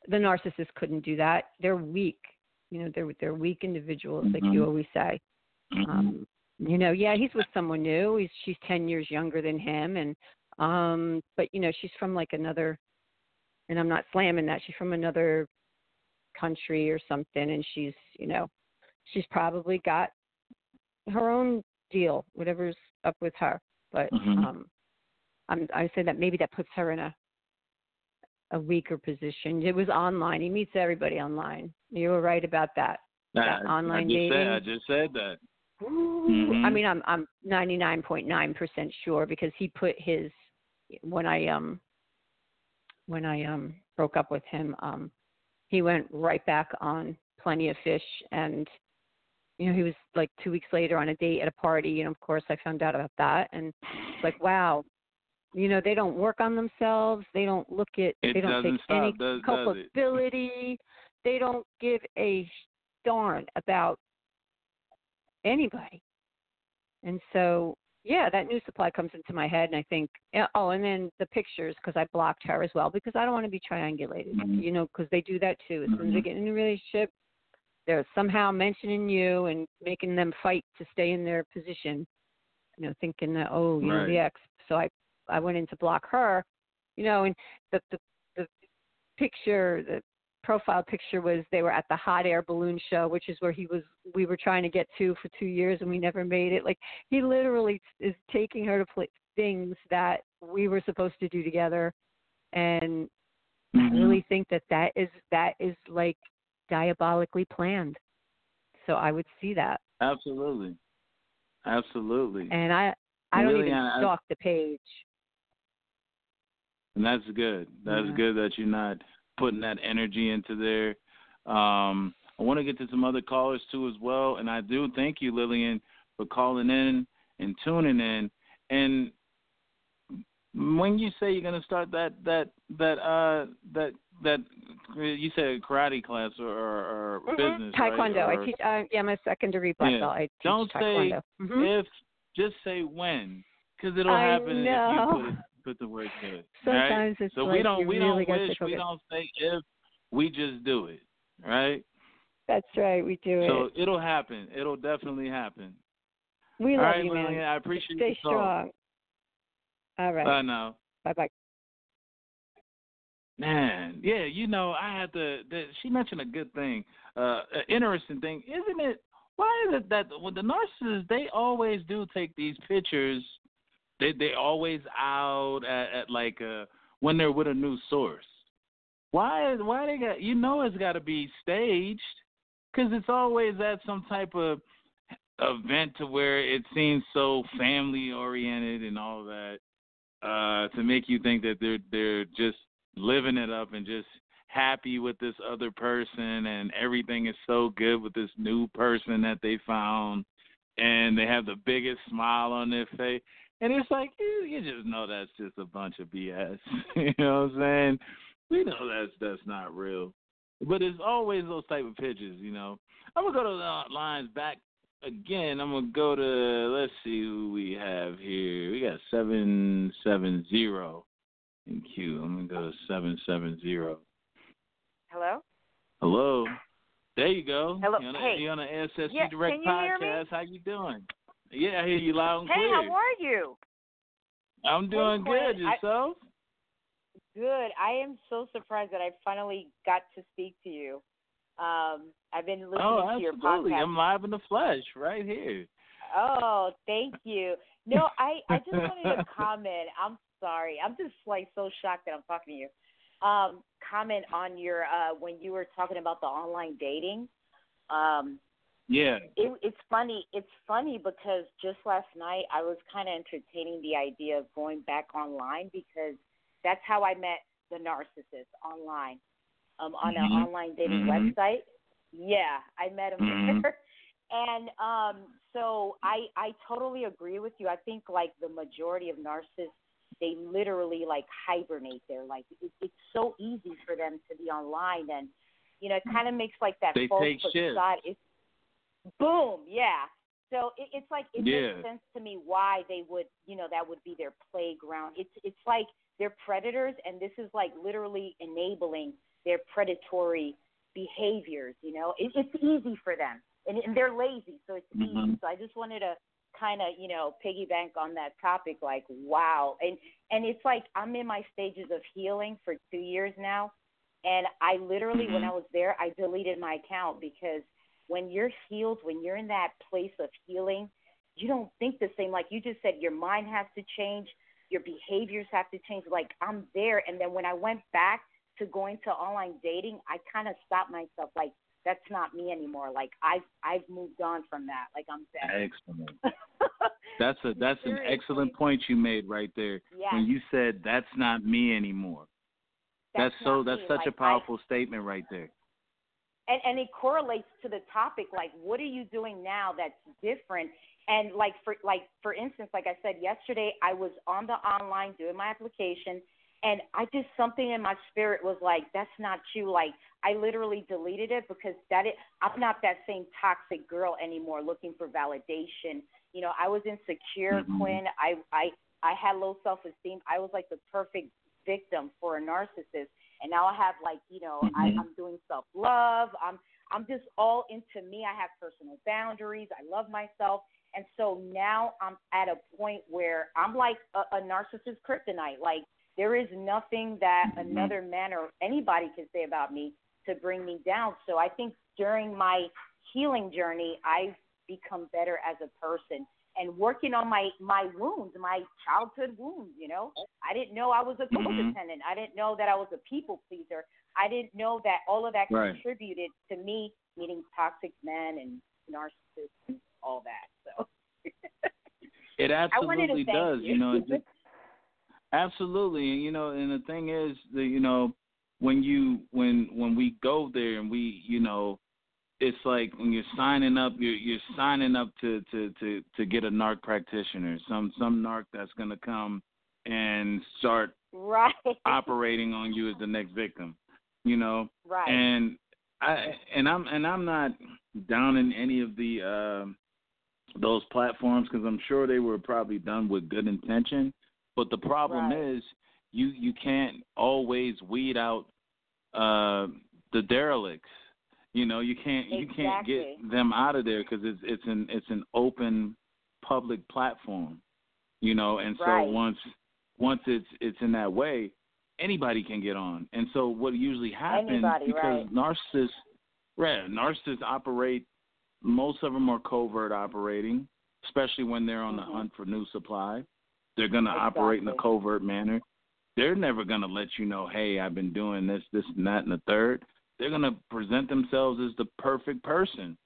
[SPEAKER 3] the narcissist couldn't do that. They're weak. You know, they're they're weak individuals,
[SPEAKER 2] Mm-hmm.
[SPEAKER 3] like you always say.
[SPEAKER 2] Mm-hmm.
[SPEAKER 3] Um, you know, yeah, he's with someone new. He's she's ten years younger than him, and um, but you know, she's from like another, and I'm not slamming that. She's from another country or something, and she's, you know, she's probably got her own deal, whatever's up with her. But
[SPEAKER 2] Mm-hmm.
[SPEAKER 3] um, I'm I say that maybe that puts her in a a weaker position. It was online. He meets everybody online. You were right about that.
[SPEAKER 2] I,
[SPEAKER 3] That online
[SPEAKER 2] I just
[SPEAKER 3] dating.
[SPEAKER 2] said, I just said that.
[SPEAKER 3] Ooh,
[SPEAKER 2] Mm-hmm.
[SPEAKER 3] I mean, I'm I'm ninety-nine point nine percent sure because he put his when I um when I um broke up with him, um he went right back on Plenty of Fish, and you know, he was like two weeks later on a date at a party, and of course I found out about that, and it's like, wow, you know, they don't work on themselves, they don't look at,
[SPEAKER 2] It
[SPEAKER 3] they don't take
[SPEAKER 2] doesn't stop,
[SPEAKER 3] any
[SPEAKER 2] does, does it?
[SPEAKER 3] culpability, they don't give a darn about anybody. And so, yeah, that new supply comes into my head, and I think, yeah, oh, and then the pictures, because I blocked her as well, because I don't want to be triangulated,
[SPEAKER 2] Mm-hmm.
[SPEAKER 3] you know, because they do that too. As soon as
[SPEAKER 2] Mm-hmm.
[SPEAKER 3] they get in a relationship, they're somehow mentioning you and making them fight to stay in their position, you know, thinking that, oh, you know,
[SPEAKER 2] Right.
[SPEAKER 3] the ex. So I, I went in to block her, you know, and the, the, the picture, the profile picture was they were at the hot air balloon show, which is where he was, we were trying to get to for two years and we never made it. Like, he literally is taking her to play things that we were supposed to do together. And
[SPEAKER 2] Mm-hmm.
[SPEAKER 3] I really think that that is, that is like diabolically planned. So I would see that.
[SPEAKER 2] Absolutely. Absolutely.
[SPEAKER 3] And I, I don't
[SPEAKER 2] Lilian,
[SPEAKER 3] even
[SPEAKER 2] I-
[SPEAKER 3] stalk the page.
[SPEAKER 2] And that's good. That's
[SPEAKER 3] Yeah.
[SPEAKER 2] good that you're not putting that energy into there. Um, I want to get to some other callers too as well, and I do thank you, Lilian, for calling in and tuning in. And when you say you're going to start that that that uh that that you said karate class or, or, or
[SPEAKER 3] Mm-hmm.
[SPEAKER 2] business,
[SPEAKER 3] Taekwondo.
[SPEAKER 2] right? Or,
[SPEAKER 3] I teach. Uh, yeah, I'm a secondary black
[SPEAKER 2] yeah.
[SPEAKER 3] belt. I teach
[SPEAKER 2] Don't
[SPEAKER 3] Taekwondo.
[SPEAKER 2] say
[SPEAKER 3] Mm-hmm.
[SPEAKER 2] if, just say when, because it'll
[SPEAKER 3] I
[SPEAKER 2] happen if
[SPEAKER 3] know.
[SPEAKER 2] you put it. Put the word to it.
[SPEAKER 3] Sometimes
[SPEAKER 2] right?
[SPEAKER 3] it's
[SPEAKER 2] so
[SPEAKER 3] like
[SPEAKER 2] we don't
[SPEAKER 3] you
[SPEAKER 2] we
[SPEAKER 3] really
[SPEAKER 2] don't
[SPEAKER 3] gotta
[SPEAKER 2] wish
[SPEAKER 3] take
[SPEAKER 2] we
[SPEAKER 3] focus.
[SPEAKER 2] don't say if, we just do it, right?
[SPEAKER 3] That's right, we do it.
[SPEAKER 2] So it'll happen. It'll definitely happen.
[SPEAKER 3] We
[SPEAKER 2] All
[SPEAKER 3] love
[SPEAKER 2] right,
[SPEAKER 3] you, man.
[SPEAKER 2] Lilian, I appreciate
[SPEAKER 3] Stay
[SPEAKER 2] the call.
[SPEAKER 3] strong. All right.
[SPEAKER 2] I know.
[SPEAKER 3] Bye bye.
[SPEAKER 2] Man, yeah, you know, I had to. The, she mentioned a good thing, uh, an interesting thing, isn't it? Why is it that when the narcissists, they always do take these pictures? They they always out at, at like uh when they're with a new source. Why why they got, you know, it's got to be staged, because it's always at some type of event to where it seems so family oriented and all that, uh, to make you think that they're they're just living it up and just happy with this other person and everything is so good with this new person that they found, and they have the biggest smile on their face. And it's like, you, you just know that's just a bunch of B S. You know what I'm saying? We know that's that's not real. But it's always those type of pictures, you know. I'm going to go to the lines back again. I'm going to go to, let's see who we have here. We got seven seven zero in queue. I'm going to go to seven seven zero.
[SPEAKER 4] Hello?
[SPEAKER 2] Hello. There you go.
[SPEAKER 4] Hello.
[SPEAKER 2] You're on,
[SPEAKER 4] Hey.
[SPEAKER 2] you're on the S S C
[SPEAKER 4] Yeah,
[SPEAKER 2] Direct
[SPEAKER 4] can you hear me?
[SPEAKER 2] podcast. How you doing? Yeah, I hear you loud and
[SPEAKER 4] Hey,
[SPEAKER 2] clear.
[SPEAKER 4] how are you?
[SPEAKER 2] I'm doing
[SPEAKER 4] Hey, Quinn,
[SPEAKER 2] good. Yourself?
[SPEAKER 4] I, good. I am so surprised that I finally got to speak to you. Um, I've been listening
[SPEAKER 2] Oh,
[SPEAKER 4] to your
[SPEAKER 2] absolutely.
[SPEAKER 4] podcast.
[SPEAKER 2] I'm live in the flesh right here.
[SPEAKER 4] Oh, thank you. No, I, I just wanted to comment. I'm sorry. I'm just like so shocked that I'm talking to you. Um, comment on your uh, when you were talking about the online dating. Um,
[SPEAKER 2] Yeah.
[SPEAKER 4] It, it's funny. It's funny because just last night I was kind of entertaining the idea of going back online, because that's how I met the narcissist online, um, on
[SPEAKER 2] mm-hmm.
[SPEAKER 4] an online dating
[SPEAKER 2] mm-hmm.
[SPEAKER 4] website. Yeah, I met him
[SPEAKER 2] mm-hmm.
[SPEAKER 4] there. And um, so I I totally agree with you. I think like the majority of narcissists, they literally like hibernate there. Like it, it's so easy for them to be online, and you know it kind of makes like that
[SPEAKER 2] they
[SPEAKER 4] false
[SPEAKER 2] take
[SPEAKER 4] facade. It's boom, yeah. So it, it's like it
[SPEAKER 2] yeah.
[SPEAKER 4] makes sense to me why they would, you know, that would be their playground. It's it's like they're predators, and this is like literally enabling their predatory behaviors. You know, it, it's easy for them, and, and they're lazy, so it's
[SPEAKER 2] Mm-hmm.
[SPEAKER 4] easy. So I just wanted to kind of, you know, piggyback on that topic. Like, wow, and and it's like I'm in my stages of healing for two years now, and I literally,
[SPEAKER 2] Mm-hmm.
[SPEAKER 4] when I was there, I deleted my account because when you're healed, when you're in that place of healing, you don't think the same. Like you just said, your mind has to change, your behaviors have to change. Like I'm there, and then when I went back to going to online dating, I kind of stopped myself. Like that's not me anymore. Like I've I've moved on from that. Like I'm dead.
[SPEAKER 2] Excellent. That's a that's an
[SPEAKER 4] Seriously.
[SPEAKER 2] excellent point you made right there.
[SPEAKER 4] Yeah.
[SPEAKER 2] When you said that's not me anymore. That's,
[SPEAKER 4] That's
[SPEAKER 2] so
[SPEAKER 4] not
[SPEAKER 2] that's
[SPEAKER 4] me.
[SPEAKER 2] such
[SPEAKER 4] Like,
[SPEAKER 2] a powerful statement right there.
[SPEAKER 4] and and it correlates to the topic. Like, what are you doing now that's different? And like for like for instance, like I said yesterday, I was on the online doing my application, and I just something in my spirit was like, that's not you. Like I literally deleted it because that it, I'm not that same toxic girl anymore, looking for validation. You know, I was insecure,
[SPEAKER 2] Mm-hmm.
[SPEAKER 4] Quinn. I I I had low self esteem. I was like the perfect victim for a narcissist. And now I have like, you know,
[SPEAKER 2] Mm-hmm.
[SPEAKER 4] I, I'm doing self-love. I'm I'm just all into me. I have personal boundaries. I love myself. And so now I'm at a point where I'm like a, a narcissist kryptonite. Like there is nothing that
[SPEAKER 2] Mm-hmm.
[SPEAKER 4] another man or anybody can say about me to bring me down. So I think during my healing journey, I've become better as a person. And working on my, my wounds, my childhood wounds, you know. I didn't know I was a
[SPEAKER 2] Mm-hmm.
[SPEAKER 4] codependent. I didn't know that I was a people pleaser. I didn't know that all of that
[SPEAKER 2] Right.
[SPEAKER 4] contributed to me meeting toxic men and narcissists and all that. So
[SPEAKER 2] It
[SPEAKER 4] I wanted to
[SPEAKER 2] absolutely
[SPEAKER 4] thank
[SPEAKER 2] does,
[SPEAKER 4] you.
[SPEAKER 2] you know. It just, absolutely, and you know, and the thing is, the you know, when you when when we go there and we, you know, it's like when you're signing up, you're you're signing up to to to to get a narc practitioner, some some narc that's gonna come and start
[SPEAKER 4] Right.
[SPEAKER 2] operating on you as the next victim, you know.
[SPEAKER 4] Right.
[SPEAKER 2] And I and I'm and I'm not down in any of the uh, those platforms because I'm sure they were probably done with good intention. But the problem
[SPEAKER 4] Right.
[SPEAKER 2] is you you can't always weed out uh, the derelicts. You know, you can't you can't
[SPEAKER 4] Exactly.
[SPEAKER 2] get them out of there because it's it's an it's an open public platform. You know, and so
[SPEAKER 4] Right.
[SPEAKER 2] once once it's it's in that way, anybody can get on. And so what usually happens
[SPEAKER 4] Anybody,
[SPEAKER 2] because
[SPEAKER 4] right.
[SPEAKER 2] narcissists, right, narcissists operate. Most of them are covert operating, especially when they're on
[SPEAKER 4] Mhm.
[SPEAKER 2] the hunt for new supply. They're going to operate in a
[SPEAKER 4] Exactly.
[SPEAKER 2] covert manner. They're never going to let you know, hey, I've been doing this, this, and that, and the third. They're going to present themselves as the perfect person.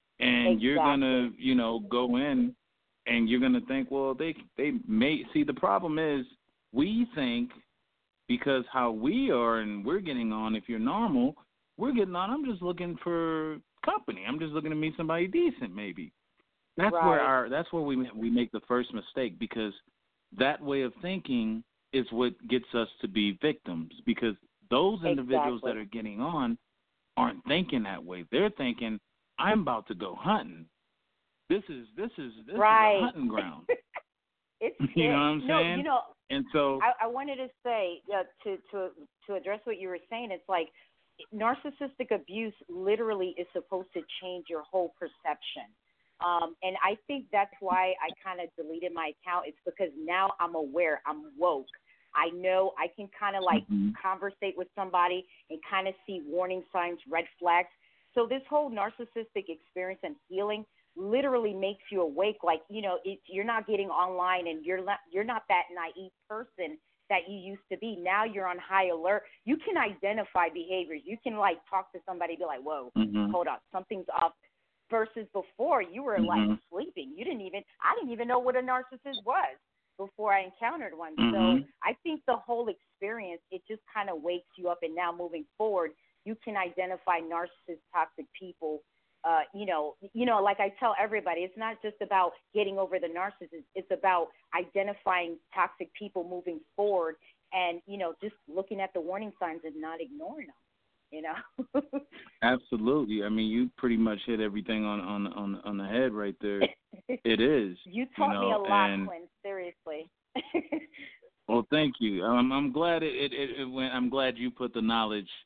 [SPEAKER 2] And you're going to, you know, go in and you're going to think, well, they they may – see, the problem is we think because how we are and we're getting on, if you're normal, we're getting on, I'm just looking for company. I'm just looking to meet somebody decent maybe. That's
[SPEAKER 4] Right.
[SPEAKER 2] where our that's where we we make the first mistake because that way of thinking is what gets us to be victims because those individuals
[SPEAKER 4] Exactly.
[SPEAKER 2] that are getting on aren't thinking that way. They're thinking, I'm about to go hunting. This is this is this
[SPEAKER 4] Right.
[SPEAKER 2] is a hunting ground.
[SPEAKER 4] It's
[SPEAKER 2] You know
[SPEAKER 4] it,
[SPEAKER 2] what I'm
[SPEAKER 4] no,
[SPEAKER 2] saying?
[SPEAKER 4] you know,
[SPEAKER 2] And so
[SPEAKER 4] I, I wanted to say uh, to to to address what you were saying. It's like narcissistic abuse literally is supposed to change your whole perception. Um, and I think that's why I kind of deleted my account. It's because now I'm aware, I'm woke. I know I can kind of like
[SPEAKER 2] Mhm.
[SPEAKER 4] conversate with somebody and kind of see warning signs, red flags. So this whole narcissistic experience and healing literally makes you awake. Like, you know, it, you're not getting online and you're not, you're not that naive person that you used to be. Now you're on high alert. You can identify behaviors. You can like talk to somebody, be like, whoa,
[SPEAKER 2] Mhm.
[SPEAKER 4] hold on, something's off. Versus before, you were like
[SPEAKER 2] Mhm.
[SPEAKER 4] sleeping. You didn't even, I didn't even know what a narcissist was before I encountered one.
[SPEAKER 2] Mhm.
[SPEAKER 4] So I think the whole experience, it just kind of wakes you up. And now moving forward, you can identify narcissist, toxic people. Uh, you know, you know, like I tell everybody, it's not just about getting over the narcissist. It's about identifying toxic people moving forward, and you know, just looking at the warning signs and not ignoring them. You know.
[SPEAKER 2] Absolutely. I mean, you pretty much hit everything on on on, on the head right there. It is.
[SPEAKER 4] You taught
[SPEAKER 2] you
[SPEAKER 4] me
[SPEAKER 2] know,
[SPEAKER 4] a lot,
[SPEAKER 2] and,
[SPEAKER 4] Quinn. Seriously.
[SPEAKER 2] Well, thank you. I'm I'm glad it, it, it went. I'm glad you put the knowledge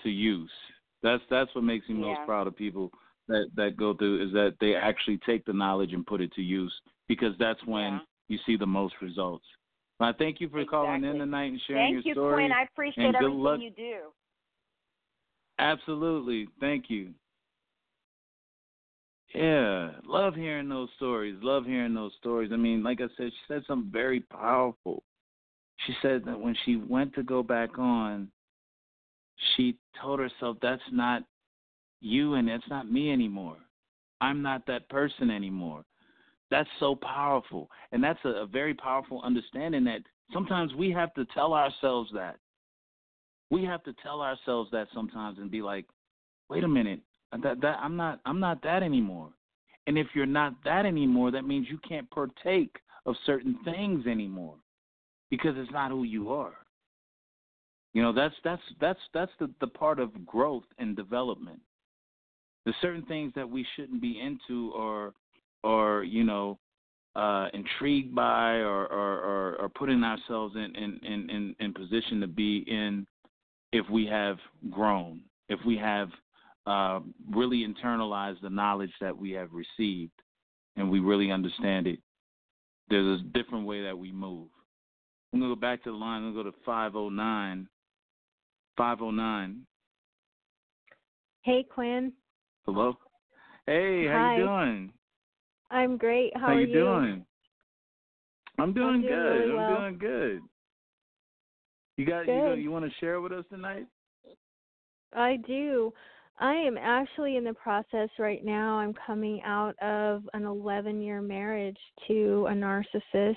[SPEAKER 2] to use. That's that's what makes me most
[SPEAKER 4] Yeah.
[SPEAKER 2] proud of people that, that go through, is that they actually take the knowledge and put it to use, because that's when
[SPEAKER 4] Yeah.
[SPEAKER 2] you see the most results. I thank you for calling in
[SPEAKER 4] Exactly.
[SPEAKER 2] tonight and sharing
[SPEAKER 4] Thank
[SPEAKER 2] your
[SPEAKER 4] you,
[SPEAKER 2] story.
[SPEAKER 4] Quinn. I appreciate
[SPEAKER 2] and good
[SPEAKER 4] everything
[SPEAKER 2] luck.
[SPEAKER 4] you do.
[SPEAKER 2] Absolutely. Thank you. Yeah, love hearing those stories. Love hearing those stories. I mean, like I said, she said something very powerful. She said that when she went to go back on, she told herself, that's not you and that's not me anymore. I'm not that person anymore. That's so powerful. And that's a, a very powerful understanding that sometimes we have to tell ourselves that. We have to tell ourselves that sometimes and be like, wait a minute, that, that I'm not I'm not that anymore. And if you're not that anymore, that means you can't partake of certain things anymore, because it's not who you are. You know, that's that's that's that's the, the part of growth and development. There's certain things that we shouldn't be into or or, you know, uh, intrigued by or, or, or, or putting ourselves in, in, in, in, in position to be in if we have grown, if we have uh, really internalized the knowledge that we have received and we really understand it. There's a different way that we move. I'm going to go back to the line. I'm going to go to five oh nine. five oh nine.
[SPEAKER 1] Hey, Quinn.
[SPEAKER 2] Hello? Hey, how
[SPEAKER 1] Hi.
[SPEAKER 2] you doing?
[SPEAKER 1] I'm great. How,
[SPEAKER 2] How
[SPEAKER 1] are
[SPEAKER 2] you
[SPEAKER 1] you?
[SPEAKER 2] doing? I'm doing,
[SPEAKER 1] I'm doing
[SPEAKER 2] good.
[SPEAKER 1] really
[SPEAKER 2] I'm
[SPEAKER 1] well.
[SPEAKER 2] doing good. You got
[SPEAKER 1] Good.
[SPEAKER 2] you you want to share with us tonight?
[SPEAKER 1] I do. I am actually in the process right now. I'm coming out of an eleven-year marriage to a narcissist,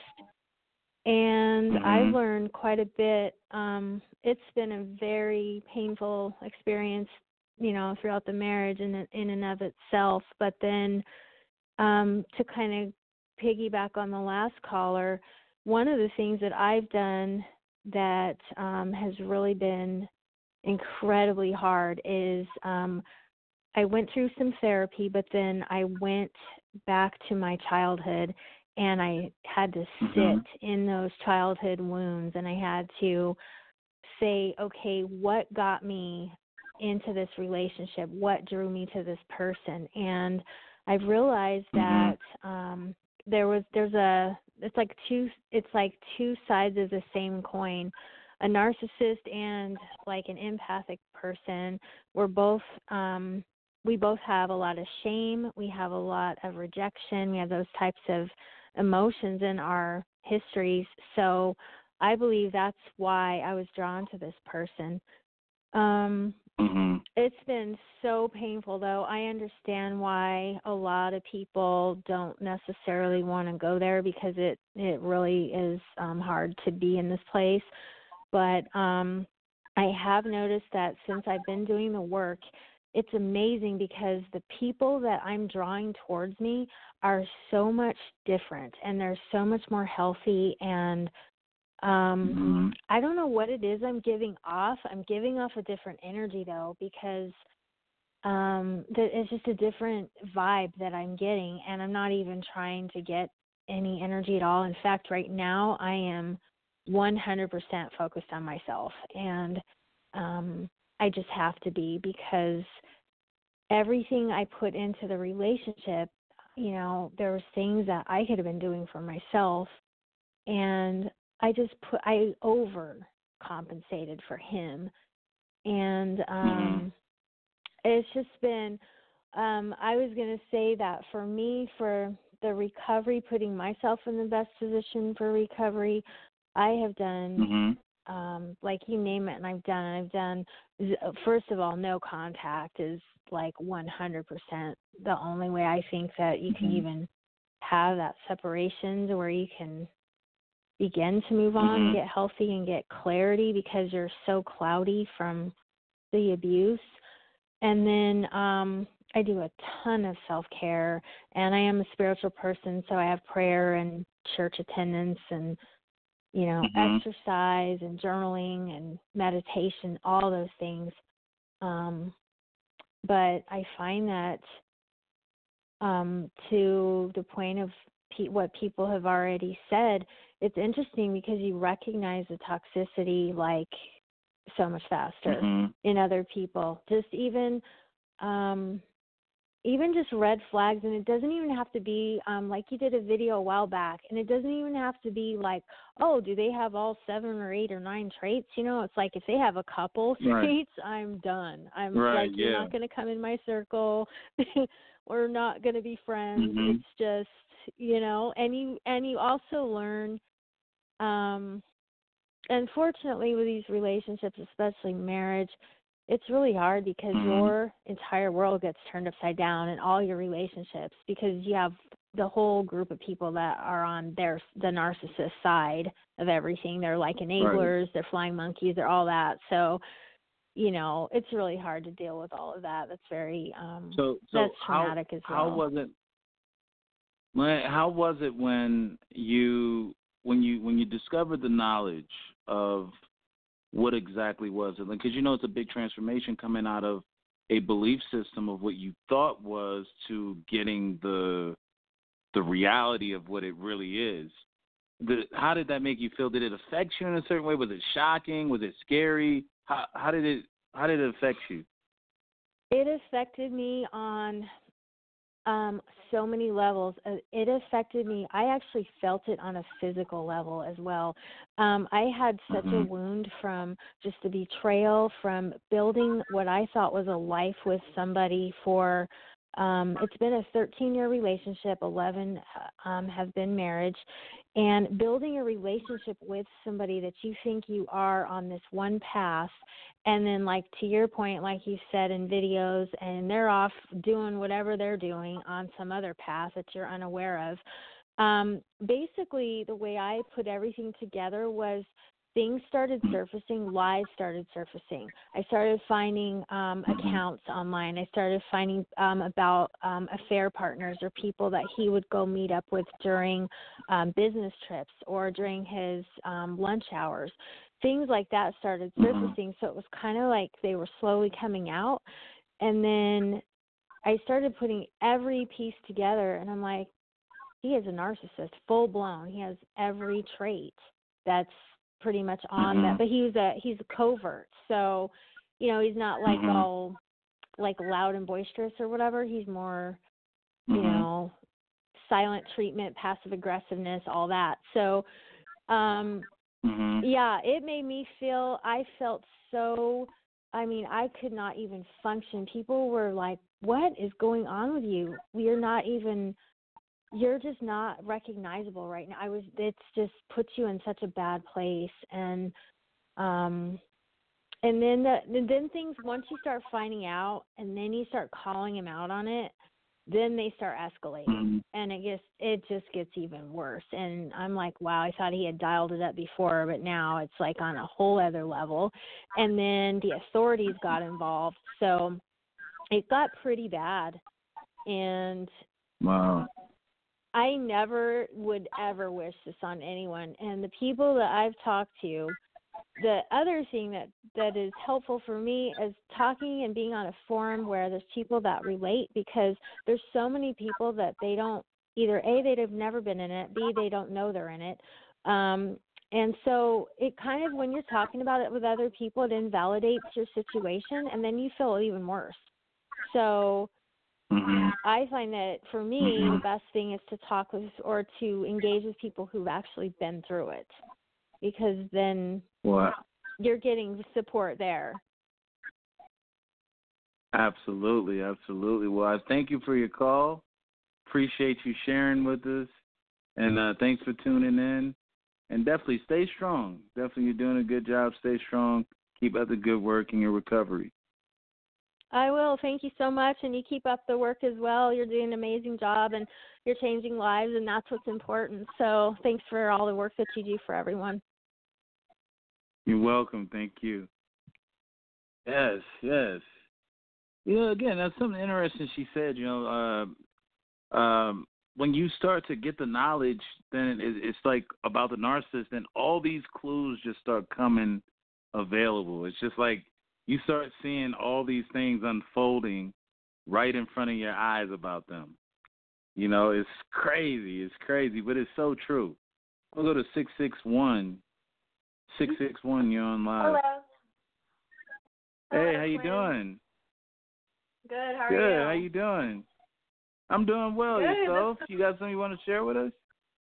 [SPEAKER 1] and
[SPEAKER 2] Mhm.
[SPEAKER 1] I've learned quite a bit. Um, it's been a very painful experience, you know, throughout the marriage in in and of itself. But then um, to kind of piggyback on the last caller, one of the things that I've done that um, has really been incredibly hard is um, I went through some therapy, but then I went back to my childhood and I had to sit
[SPEAKER 2] Mhm.
[SPEAKER 1] in those childhood wounds, and I had to say, okay, what got me into this relationship? What drew me to this person? And I've realized that um, there was there's a it's like two it's like two sides of the same coin. A narcissist and like an empathic person, we're both um, we both have a lot of shame. We have a lot of rejection. We have those types of emotions in our histories. So I believe that's why I was drawn to this person. Um,
[SPEAKER 2] Mhm.
[SPEAKER 1] it's been so painful, though. I understand why a lot of people don't necessarily want to go there, because it, it really is um, hard to be in this place. But um, I have noticed that since I've been doing the work, it's amazing because the people that I'm drawing towards me are so much different, and they're so much more healthy, and um,
[SPEAKER 2] Mhm.
[SPEAKER 1] I don't know what it is I'm giving off. I'm giving off a different energy, though, because um, th- it's just a different vibe that I'm getting, and I'm not even trying to get any energy at all. In fact, right now I am one hundred percent focused on myself, and um, I just have to be, because everything I put into the relationship, you know, there was things that I could have been doing for myself, and I just put I overcompensated for him, and um,
[SPEAKER 2] Mhm.
[SPEAKER 1] it's just been. Um, I was going to say that for me, for the recovery, putting myself in the best position for recovery, I have done,
[SPEAKER 2] Mhm.
[SPEAKER 1] um, like you name it, and I've done. I've done. First of all, no contact is like one hundred percent the only way I think that you can
[SPEAKER 2] Mhm.
[SPEAKER 1] even have that separation to where you can begin to move on and
[SPEAKER 2] Mhm.
[SPEAKER 1] get healthy and get clarity, because you're so cloudy from the abuse. And then um, I do a ton of self-care, and I am a spiritual person, so I have prayer and church attendance and, you know,
[SPEAKER 2] Mhm.
[SPEAKER 1] exercise and journaling and meditation, all those things. Um, but I find that um, to the point of pe- what people have already said, it's interesting because you recognize the toxicity like so much faster
[SPEAKER 2] Mm-hmm.
[SPEAKER 1] in other people. Just even um even just red flags, and it doesn't even have to be um like you did a video a while back, and it doesn't even have to be like, oh, do they have all seven or eight or nine traits? You know, it's like if they have a couple
[SPEAKER 2] Right.
[SPEAKER 1] traits, I'm done. I'm
[SPEAKER 2] Right,
[SPEAKER 1] like, you're
[SPEAKER 2] yeah.
[SPEAKER 1] not going to come in my circle. We're not going to be friends.
[SPEAKER 2] Mm-hmm.
[SPEAKER 1] It's just, you know, and you and you also learn um unfortunately with these relationships, especially marriage, it's really hard because
[SPEAKER 2] Mm-hmm.
[SPEAKER 1] your entire world gets turned upside down in all your relationships because you have the whole group of people that are on their the narcissist side of everything. They're like enablers,
[SPEAKER 2] Right.
[SPEAKER 1] they're flying monkeys, they're all that. So, you know, it's really hard to deal with all of that. That's very um
[SPEAKER 2] So, so
[SPEAKER 1] that's
[SPEAKER 2] how
[SPEAKER 1] traumatic as well.
[SPEAKER 2] how was it? When, how was it when you when you when you discovered the knowledge of what exactly was it? Because you know it's a big transformation coming out of a belief system of what you thought was to getting the the reality of what it really is. The, how did that make you feel? Did it affect you in a certain way? Was it shocking? Was it scary? How how did it how did it affect you?
[SPEAKER 1] It affected me on um, so many levels. Uh, It affected me. I actually felt it on a physical level as well. Um, I had such a
[SPEAKER 2] Mhm.
[SPEAKER 1] wound from just the betrayal, from building what I thought was a life with somebody for. Um, it's been a thirteen-year relationship. eleven uh, um, have been marriage, and building a relationship with somebody that you think you are on this one path, and then, like, to your point, like you said in videos, and they're off doing whatever they're doing on some other path that you're unaware of. Um, basically, the way I put everything together was things started surfacing, lies started surfacing. I started finding um, accounts online. I started finding um, about um, affair partners or people that he would go meet up with during um, business trips or during his um, lunch hours. Things like that started surfacing, so it was kind of like they were slowly coming out. And then I started putting every piece together, and I'm like, he is a narcissist, full blown. He has every trait that's pretty much on that,
[SPEAKER 2] Mhm.
[SPEAKER 1] but he's a he's a covert. So, you know, he's not like
[SPEAKER 2] Mhm.
[SPEAKER 1] all like loud and boisterous or whatever. He's more, you
[SPEAKER 2] Mhm.
[SPEAKER 1] know, silent treatment, passive aggressiveness, all that. So, um,
[SPEAKER 2] Mhm.
[SPEAKER 1] yeah, it made me feel, I felt so, I mean, I could not even function. People were like, what is going on with you? You're not even, you're just not recognizable right now. I was, it's just puts you in such a bad place. And, um, and then the, and then things, once you start finding out and then you start calling him out on it, then they start escalating,
[SPEAKER 2] Mhm.
[SPEAKER 1] and it gets it just gets even worse. And I'm like, wow, I thought he had dialed it up before, but now it's like on a whole other level. And then the authorities got involved, so it got pretty bad. And
[SPEAKER 2] Wow.
[SPEAKER 1] I never would ever wish this on anyone. And the people that I've talked to, the other thing that, that is helpful for me is talking and being on a forum where there's people that relate, because there's so many people that they don't, either A, they've never been in it, B, they don't know they're in it. Um, and so it kind of, when you're talking about it with other people, it invalidates your situation, and then you feel even worse. So
[SPEAKER 2] Mhm.
[SPEAKER 1] I find that for me,
[SPEAKER 2] Mhm.
[SPEAKER 1] the best thing is to talk with or to engage with people who've actually been through it, because then
[SPEAKER 2] Wow.
[SPEAKER 1] you're getting support there.
[SPEAKER 2] Absolutely, absolutely. Well, I thank you for your call. Appreciate you sharing with us, and uh, thanks for tuning in. And definitely stay strong. Definitely, you're doing a good job. Stay strong. Keep up the good work in your recovery.
[SPEAKER 1] I will. Thank you so much, and you keep up the work as well. You're doing an amazing job, and you're changing lives, and that's what's important. So thanks for all the work that you do for everyone.
[SPEAKER 2] You're welcome. Thank you. Yes, yes. Yeah, again, that's something interesting she said. You know, uh, um, when you start to get the knowledge, then it, it's like about the narcissist, then all these clues just start coming available. It's just like you start seeing all these things unfolding right in front of your eyes about them. You know, it's crazy. It's crazy, but it's so true. We'll go to six six one. six six one, you're on live.
[SPEAKER 5] Hello.
[SPEAKER 2] Hey, how you doing?
[SPEAKER 5] Good. How are
[SPEAKER 2] Good.
[SPEAKER 5] you?
[SPEAKER 2] How you doing? I'm doing well.
[SPEAKER 5] Good.
[SPEAKER 2] Yourself? You got something you want to share with us?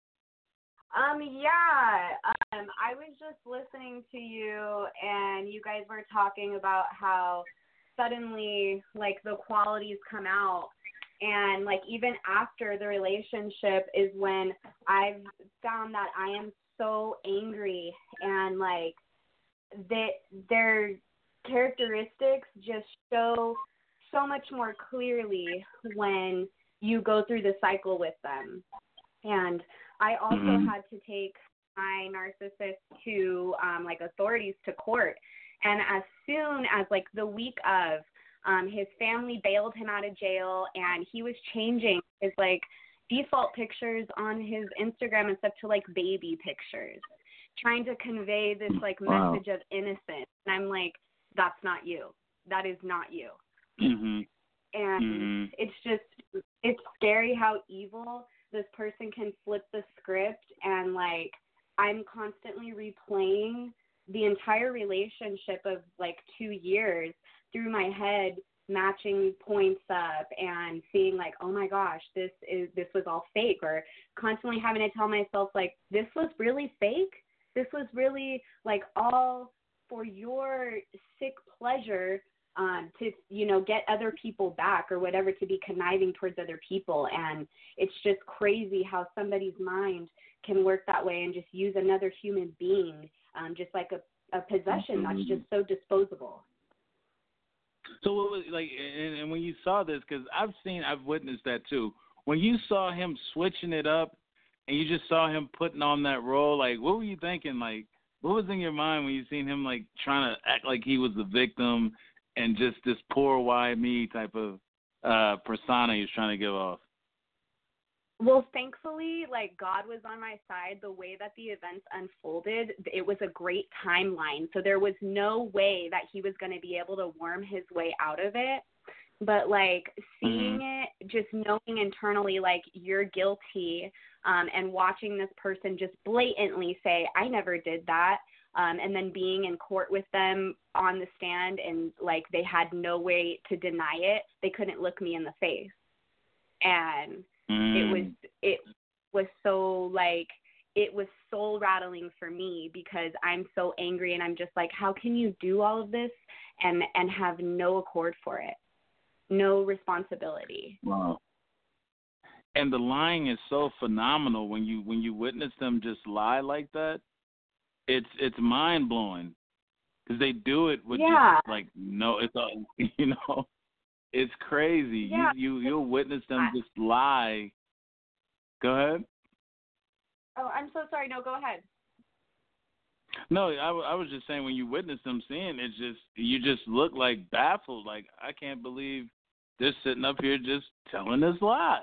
[SPEAKER 5] Um, yeah. Um, I was just listening to you, and you guys were talking about how suddenly, like, the qualities come out, and like even after the relationship is when I've found that I am so angry, and like that their characteristics just show so much more clearly when you go through the cycle with them. And I also
[SPEAKER 2] mm-hmm.
[SPEAKER 5] had to take my narcissist to um, like authorities to court. And as soon as like the week of, um, his family bailed him out of jail, and he was changing his like default pictures on his Instagram and stuff to like baby pictures, trying to convey this like
[SPEAKER 2] wow.
[SPEAKER 5] message of innocence. And I'm like, that's not you. That is not you.
[SPEAKER 2] Mm-hmm.
[SPEAKER 5] And
[SPEAKER 2] mm-hmm.
[SPEAKER 5] it's just, it's scary how evil this person can flip the script. And like, I'm constantly replaying the entire relationship of like two years through my head, matching points up and seeing like, oh my gosh, this is, this was all fake, or constantly having to tell myself like, this was really fake. This was really like all for your sick pleasure, um, to, you know, get other people back or whatever, to be conniving towards other people. And it's just crazy how somebody's mind can work that way and just use another human being, um, just like a, a possession that's just so disposable.
[SPEAKER 2] So what was like, and, and when you saw this, because I've seen, I've witnessed that too. When you saw him switching it up, and you just saw him putting on that role, like, what were you thinking? Like, what was in your mind when you seen him like trying to act like he was the victim and just this poor why me type of uh, persona he was trying to give off?
[SPEAKER 5] Well, thankfully, like, God was on my side. The way that the events unfolded, it was a great timeline. So there was no way that he was going to be able to worm his way out of it. But, like, seeing
[SPEAKER 2] mm-hmm.
[SPEAKER 5] it, just knowing internally, like, you're guilty, um, and watching this person just blatantly say, I never did that, um, and then being in court with them on the stand, and, like, they had no way to deny it. They couldn't look me in the face. And it was it was so like it was soul rattling for me, because I'm so angry, and I'm just like, how can you do all of this and and have no accord for it, no responsibility?
[SPEAKER 2] Wow. And the lying is so phenomenal when you when you witness them just lie like that. It's it's mind blowing, because they do it with
[SPEAKER 5] yeah.
[SPEAKER 2] just like no, it's all, you know. It's crazy.
[SPEAKER 5] Yeah.
[SPEAKER 2] You you you'll witness them just lie. Go ahead.
[SPEAKER 5] Oh, I'm so sorry. No, go ahead.
[SPEAKER 2] No, I, I was just saying, when you witness them seeing, it's just, you just look like baffled. Like, I can't believe they're sitting up here just telling this lie.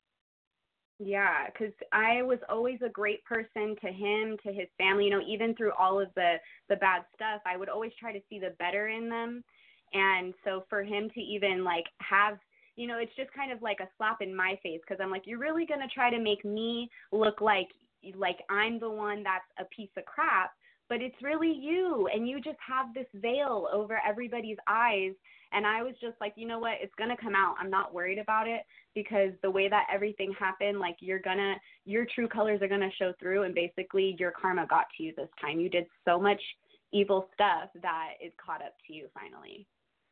[SPEAKER 5] Yeah, because I was always a great person to him, to his family. You know, even through all of the the bad stuff, I would always try to see the better in them. And so for him to even, like, have, you know, it's just kind of like a slap in my face, because I'm like, you're really going to try to make me look like like I'm the one that's a piece of crap, but it's really you, and you just have this veil over everybody's eyes. And I was just like, you know what, it's going to come out. I'm not worried about it, because the way that everything happened, like, you're going to, your true colors are going to show through, and basically your karma got to you this time. You did so much evil stuff that it caught up to you finally.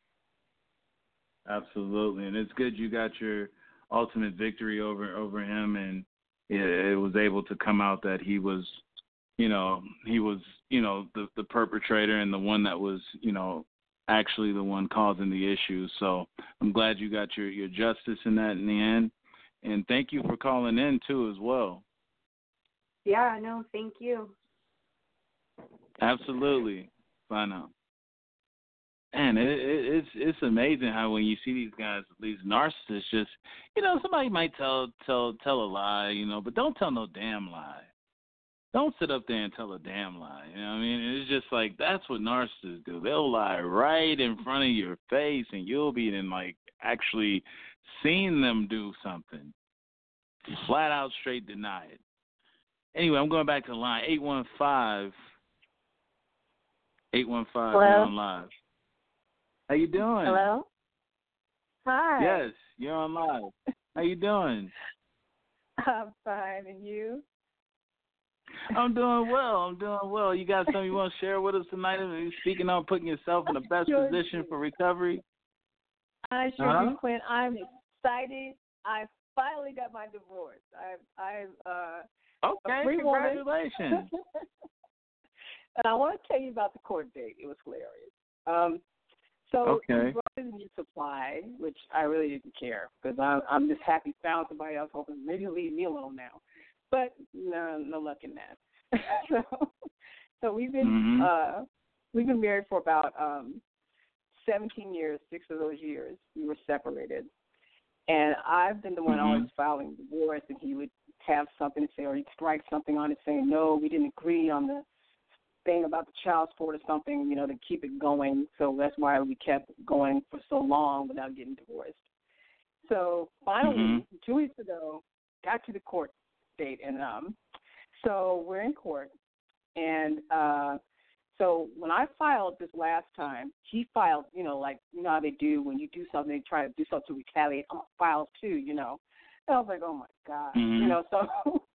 [SPEAKER 2] Absolutely, and it's good you got your ultimate victory over over him, and it, it was able to come out that he was, you know, he was, you know, the the perpetrator and the one that was, you know, actually the one causing the issue. So I'm glad you got your, your justice in that in the end, and thank you for calling in too as well.
[SPEAKER 5] Yeah, no, thank you.
[SPEAKER 2] Absolutely. Bye now. Man, it, it, it's it's amazing how when you see these guys, these narcissists, just, you know, somebody might tell tell tell a lie, you know, but don't tell no damn lie. Don't sit up there and tell a damn lie. You know what I mean? It's just like, that's what narcissists do. They'll lie right in front of your face, and you'll be in, like, actually seeing them do something. Flat out straight deny it. Anyway, I'm going back to the line. eight one five, eight one five, you're on live. How you doing?
[SPEAKER 6] Hello? Hi.
[SPEAKER 2] Yes, you're on live. How you doing?
[SPEAKER 6] I'm fine, and you?
[SPEAKER 2] I'm doing well. I'm doing well. You got something you want to share with us tonight? Are you speaking on putting yourself in the best
[SPEAKER 6] Sure
[SPEAKER 2] position
[SPEAKER 6] do.
[SPEAKER 2] for recovery?
[SPEAKER 6] I sure
[SPEAKER 2] Uh-huh.
[SPEAKER 6] do, Quinn. I'm excited. I finally got my divorce. I, I'm uh,
[SPEAKER 2] Okay,
[SPEAKER 6] a free woman.
[SPEAKER 2] congratulations.
[SPEAKER 6] And I want to tell you about the court date. It was hilarious. Um, so
[SPEAKER 2] Okay.
[SPEAKER 6] he brought in new supply, which I really didn't care because I'm, I'm just happy found somebody else hoping maybe he'll leave me alone now. But no, no luck in that. so, so we've been
[SPEAKER 2] mm-hmm.
[SPEAKER 6] uh, we've been married for about um, seventeen years. Six of those years we were separated, and I've been the one
[SPEAKER 2] mm-hmm.
[SPEAKER 6] always filing divorce, and he would have something to say, or he'd strike something on it saying, no, we didn't agree on the thing about the child support or something, you know, to keep it going. So that's why we kept going for so long without getting divorced. So finally,
[SPEAKER 2] mm-hmm.
[SPEAKER 6] two weeks ago, got to the court date, and um, so we're in court, and uh, so when I filed this last time, he filed, you know, like you know how they do when you do something, they try to do something to retaliate. I'm gonna file too, you know. And I was like, oh my God,
[SPEAKER 2] mm-hmm.
[SPEAKER 6] you know, so.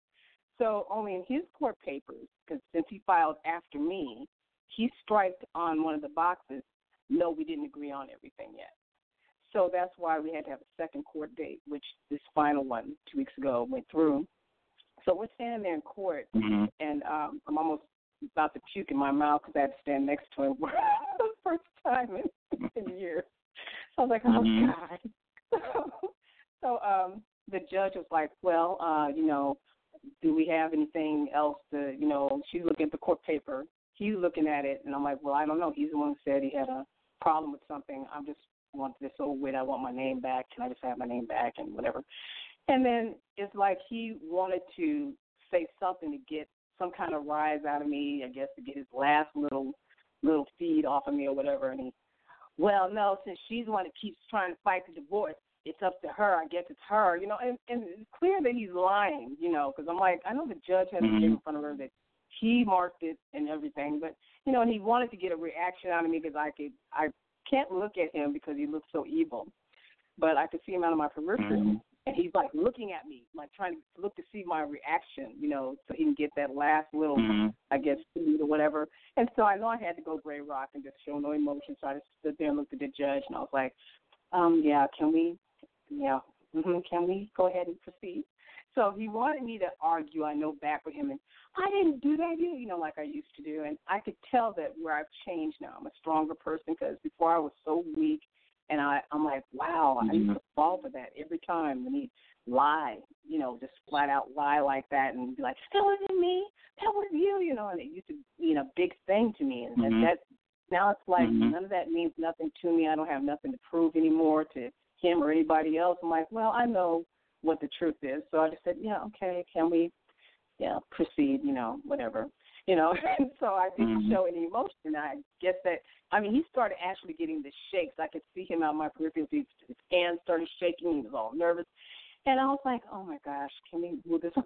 [SPEAKER 6] So only in his court papers, because since he filed after me, he striked on one of the boxes, no, we didn't agree on everything yet. So that's why we had to have a second court date, which this final one two weeks ago went through. So we're standing there in court,
[SPEAKER 2] mm-hmm.
[SPEAKER 6] and um, I'm almost about to puke in my mouth because I had to stand next to him for the first time in, in years. So I was like, oh,
[SPEAKER 2] mm-hmm.
[SPEAKER 6] God. So, so um, the judge was like, well, uh, you know, do we have anything else to, you know, she's looking at the court paper. He's looking at it, and I'm like, well, I don't know. He's the one who said he had a problem with something. I just want this over with. I want my name back. Can I just have my name back and whatever? And then it's like he wanted to say something to get some kind of rise out of me, I guess, to get his last little little feed off of me or whatever. And he, well, no, since she's the one that keeps trying to fight the divorce, it's up to her. I guess it's her, you know, and, and it's clear that he's lying, you know, because I'm like, I know the judge had
[SPEAKER 2] mm-hmm.
[SPEAKER 6] a thing in front of her that he marked it and everything, but, you know, and he wanted to get a reaction out of me because I could, I can't look at him because he looks so evil, but I could see him out of my peripheral,
[SPEAKER 2] mm-hmm.
[SPEAKER 6] and he's like looking at me, like trying to look to see my reaction, you know, so he can get that last little,
[SPEAKER 2] mm-hmm.
[SPEAKER 6] I guess, food or whatever. And so I know I had to go gray rock and just show no emotion, so I just stood there and looked at the judge, and I was like, um, yeah, can we, Yeah, mm-hmm. Can we go ahead and proceed? So he wanted me to argue, I know, back with him, and I didn't do that, you you know, like I used to do. And I could tell that where I've changed now. I'm a stronger person because before I was so weak, and I, I'm like, wow, I used to fall for that every time when he lie, you know, just flat out lie like that and be like, that wasn't me, that was you, you know, and it used to be a big thing to me. And
[SPEAKER 2] mm-hmm.
[SPEAKER 6] that, now it's like
[SPEAKER 2] mm-hmm.
[SPEAKER 6] none of that means nothing to me. I don't have nothing to prove anymore to him or anybody else. I'm like, well, I know what the truth is. So I just said, yeah, okay, can we, yeah, proceed, you know, whatever. You know, and so I didn't
[SPEAKER 2] mm-hmm.
[SPEAKER 6] show any emotion. I guess that, I mean, he started actually getting the shakes. I could see him out of my peripheral. His, his hands started shaking. He was all nervous. And I was like, oh, my gosh, can we move this on?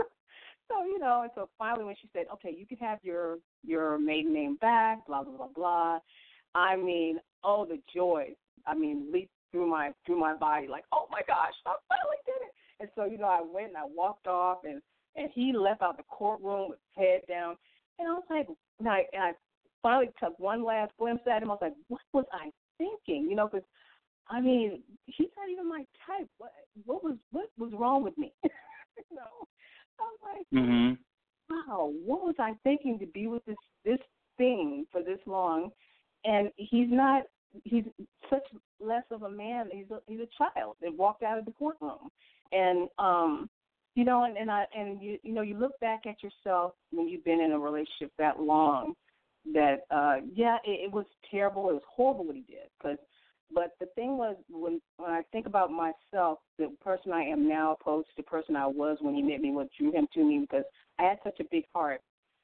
[SPEAKER 6] So, you know, and so finally when she said, okay, you can have your, your maiden name back, blah, blah, blah, blah. I mean, oh, the joy. I mean, leaped through my through my body, like, oh, my gosh, I finally did it. And so, you know, I went and I walked off, and, and he left out the courtroom with his head down. And I was like, and I, and I finally took one last glimpse at him. I was like, what was I thinking? You know, because, I mean, he's not even my type. What, what was what was wrong with me? You know, I was like,
[SPEAKER 2] mm-hmm.
[SPEAKER 6] wow, what was I thinking to be with this this thing for this long? And he's not. He's such less of a man. He's a, he's a child that walked out of the courtroom, and um, you know, and, and I and you you know, you look back at yourself when you've been in a relationship that long. That uh, yeah, it, it was terrible. It was horrible what he did. Cause, but the thing was, when when I think about myself, the person I am now opposed to the person I was when he met me, what drew him to me, because I had such a big heart.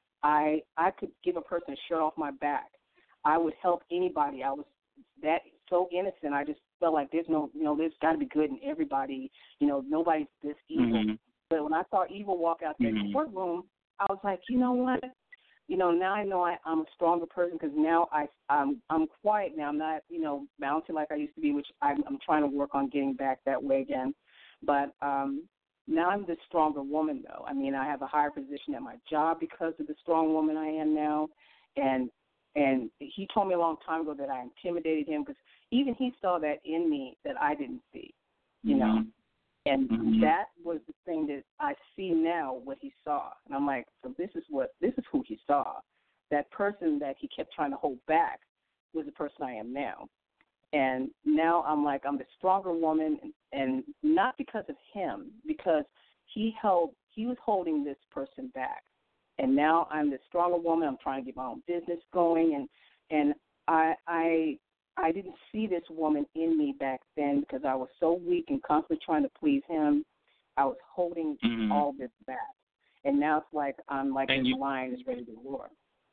[SPEAKER 6] I I could give a person a shirt off my back. I would help anybody. I was that so innocent. I just felt like there's no, you know, there's got to be good in everybody. You know, nobody's this evil.
[SPEAKER 2] Mm-hmm.
[SPEAKER 6] But when I saw evil walk out that
[SPEAKER 2] mm-hmm.
[SPEAKER 6] courtroom, I was like, you know what? you know, now I know I, I'm a stronger person because now I, I'm, I'm quiet now. I'm not, you know, bouncing like I used to be, which I'm, I'm trying to work on getting back that way again. But um, now I'm the stronger woman, though. I mean, I have a higher position at my job because of the strong woman I am now. And and he told me a long time ago that I intimidated him because even he saw that in me that I didn't see, you
[SPEAKER 2] mm-hmm.
[SPEAKER 6] know. And
[SPEAKER 2] mm-hmm.
[SPEAKER 6] that was the thing that I see now, what he saw. And I'm like, so this is what this is who he saw. That person that he kept trying to hold back was the person I am now. And now I'm like, I'm the stronger woman, and, and not because of him, because he held, he was holding this person back. And now I'm the stronger woman. I'm trying to get my own business going, and and I I I didn't see this woman in me back then because I was so weak and constantly trying to please him. I was holding
[SPEAKER 2] mm-hmm.
[SPEAKER 6] all this back, and now it's like I'm like
[SPEAKER 2] and
[SPEAKER 6] this
[SPEAKER 2] you,
[SPEAKER 6] lion is ready to roar.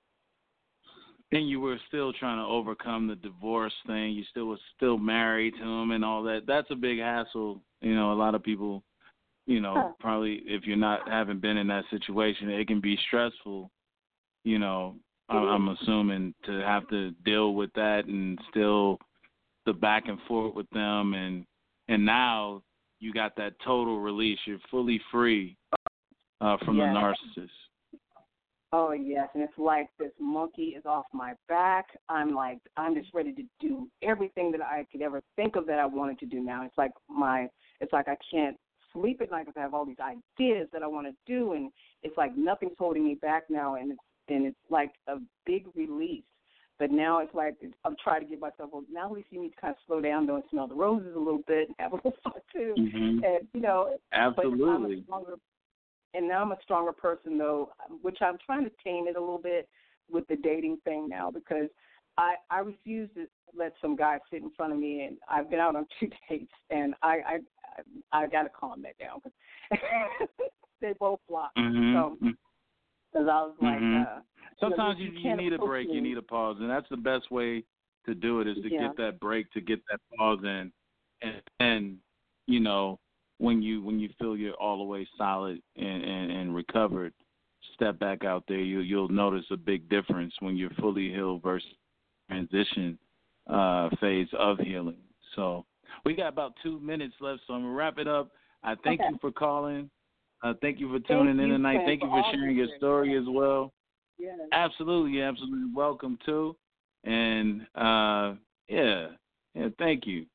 [SPEAKER 2] And you were still trying to overcome the divorce thing. You still was still married to him and all that. That's a big hassle. You know, a lot of people, you know, huh. probably if you're not haven't been in that situation, it can be stressful. You know, I'm assuming to have to deal with that and still the back and forth with them, and and now you got that total release. You're fully free uh, from
[SPEAKER 6] yes.
[SPEAKER 2] the narcissist.
[SPEAKER 6] Oh yes, and it's like this monkey is off my back. I'm like I'm just ready to do everything that I could ever think of that I wanted to do now. It's like my it's like I can't sleep at night because I have all these ideas that I want to do, and it's like nothing's holding me back now, and it's and it's like a big release. But now it's like I'm trying to give myself, well, now at least you need to kind of slow down, though, and smell the roses a little bit and have a little fun, too.
[SPEAKER 2] Mm-hmm.
[SPEAKER 6] And, you know,
[SPEAKER 2] absolutely.
[SPEAKER 6] I'm a stronger, and now I'm a stronger person, though, which I'm trying to tame it a little bit with the dating thing now because I, I refuse to let some guy sit in front of me, and I've been out on two dates, and I I, I, I got to calm that down because they both flop.
[SPEAKER 2] Mm-hmm.
[SPEAKER 6] So, because I was like,
[SPEAKER 2] mm-hmm.
[SPEAKER 6] uh,
[SPEAKER 2] sometimes
[SPEAKER 6] you,
[SPEAKER 2] you,
[SPEAKER 6] you,
[SPEAKER 2] you need a break,
[SPEAKER 6] me.
[SPEAKER 2] you need a pause, and that's the best way to do it is to
[SPEAKER 6] yeah.
[SPEAKER 2] get that break, to get that pause in, and and you know when you when you feel you're all the way solid and, and, and recovered, step back out there. You you'll notice a big difference when you're fully healed versus transition uh, phase of healing. So we got about two minutes left, so I'm gonna wrap it up. I thank
[SPEAKER 6] okay.
[SPEAKER 2] you for calling. Uh, thank you for tuning
[SPEAKER 6] thank
[SPEAKER 2] in
[SPEAKER 6] you,
[SPEAKER 2] tonight.
[SPEAKER 6] Quinn,
[SPEAKER 2] thank you
[SPEAKER 6] for
[SPEAKER 2] for sharing your story as well.
[SPEAKER 6] Yes.
[SPEAKER 2] Absolutely, absolutely welcome too. And uh, yeah, yeah, thank you.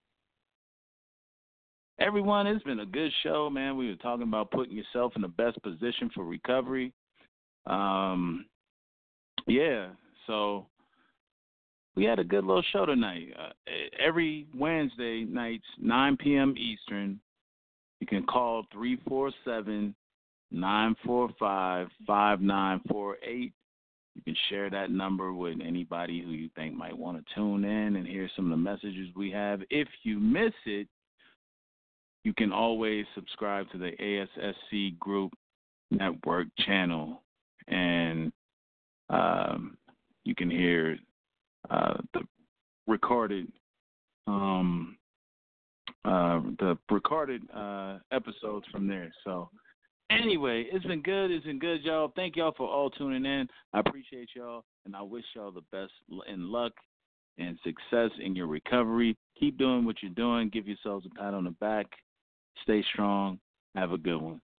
[SPEAKER 2] Everyone, it's been a good show, man. We were talking about putting yourself in the best position for recovery. Um, yeah, so we had a good little show tonight. Uh, every Wednesday nights, nine p.m. Eastern, you can call three four seven, nine four five, five nine four eight. You can share that number with anybody who you think might want to tune in and hear some of the messages we have. If you miss it, you can always subscribe to the A S S C Group Network channel, and um, you can hear uh, the recorded um, uh, the recorded uh, episodes from there. So anyway, it's been good. It's been good, y'all. Thank y'all for all tuning in. I appreciate y'all, and I wish y'all the best in luck and success in your recovery. Keep doing what you're doing. Give yourselves a pat on the back. Stay strong. Have a good one.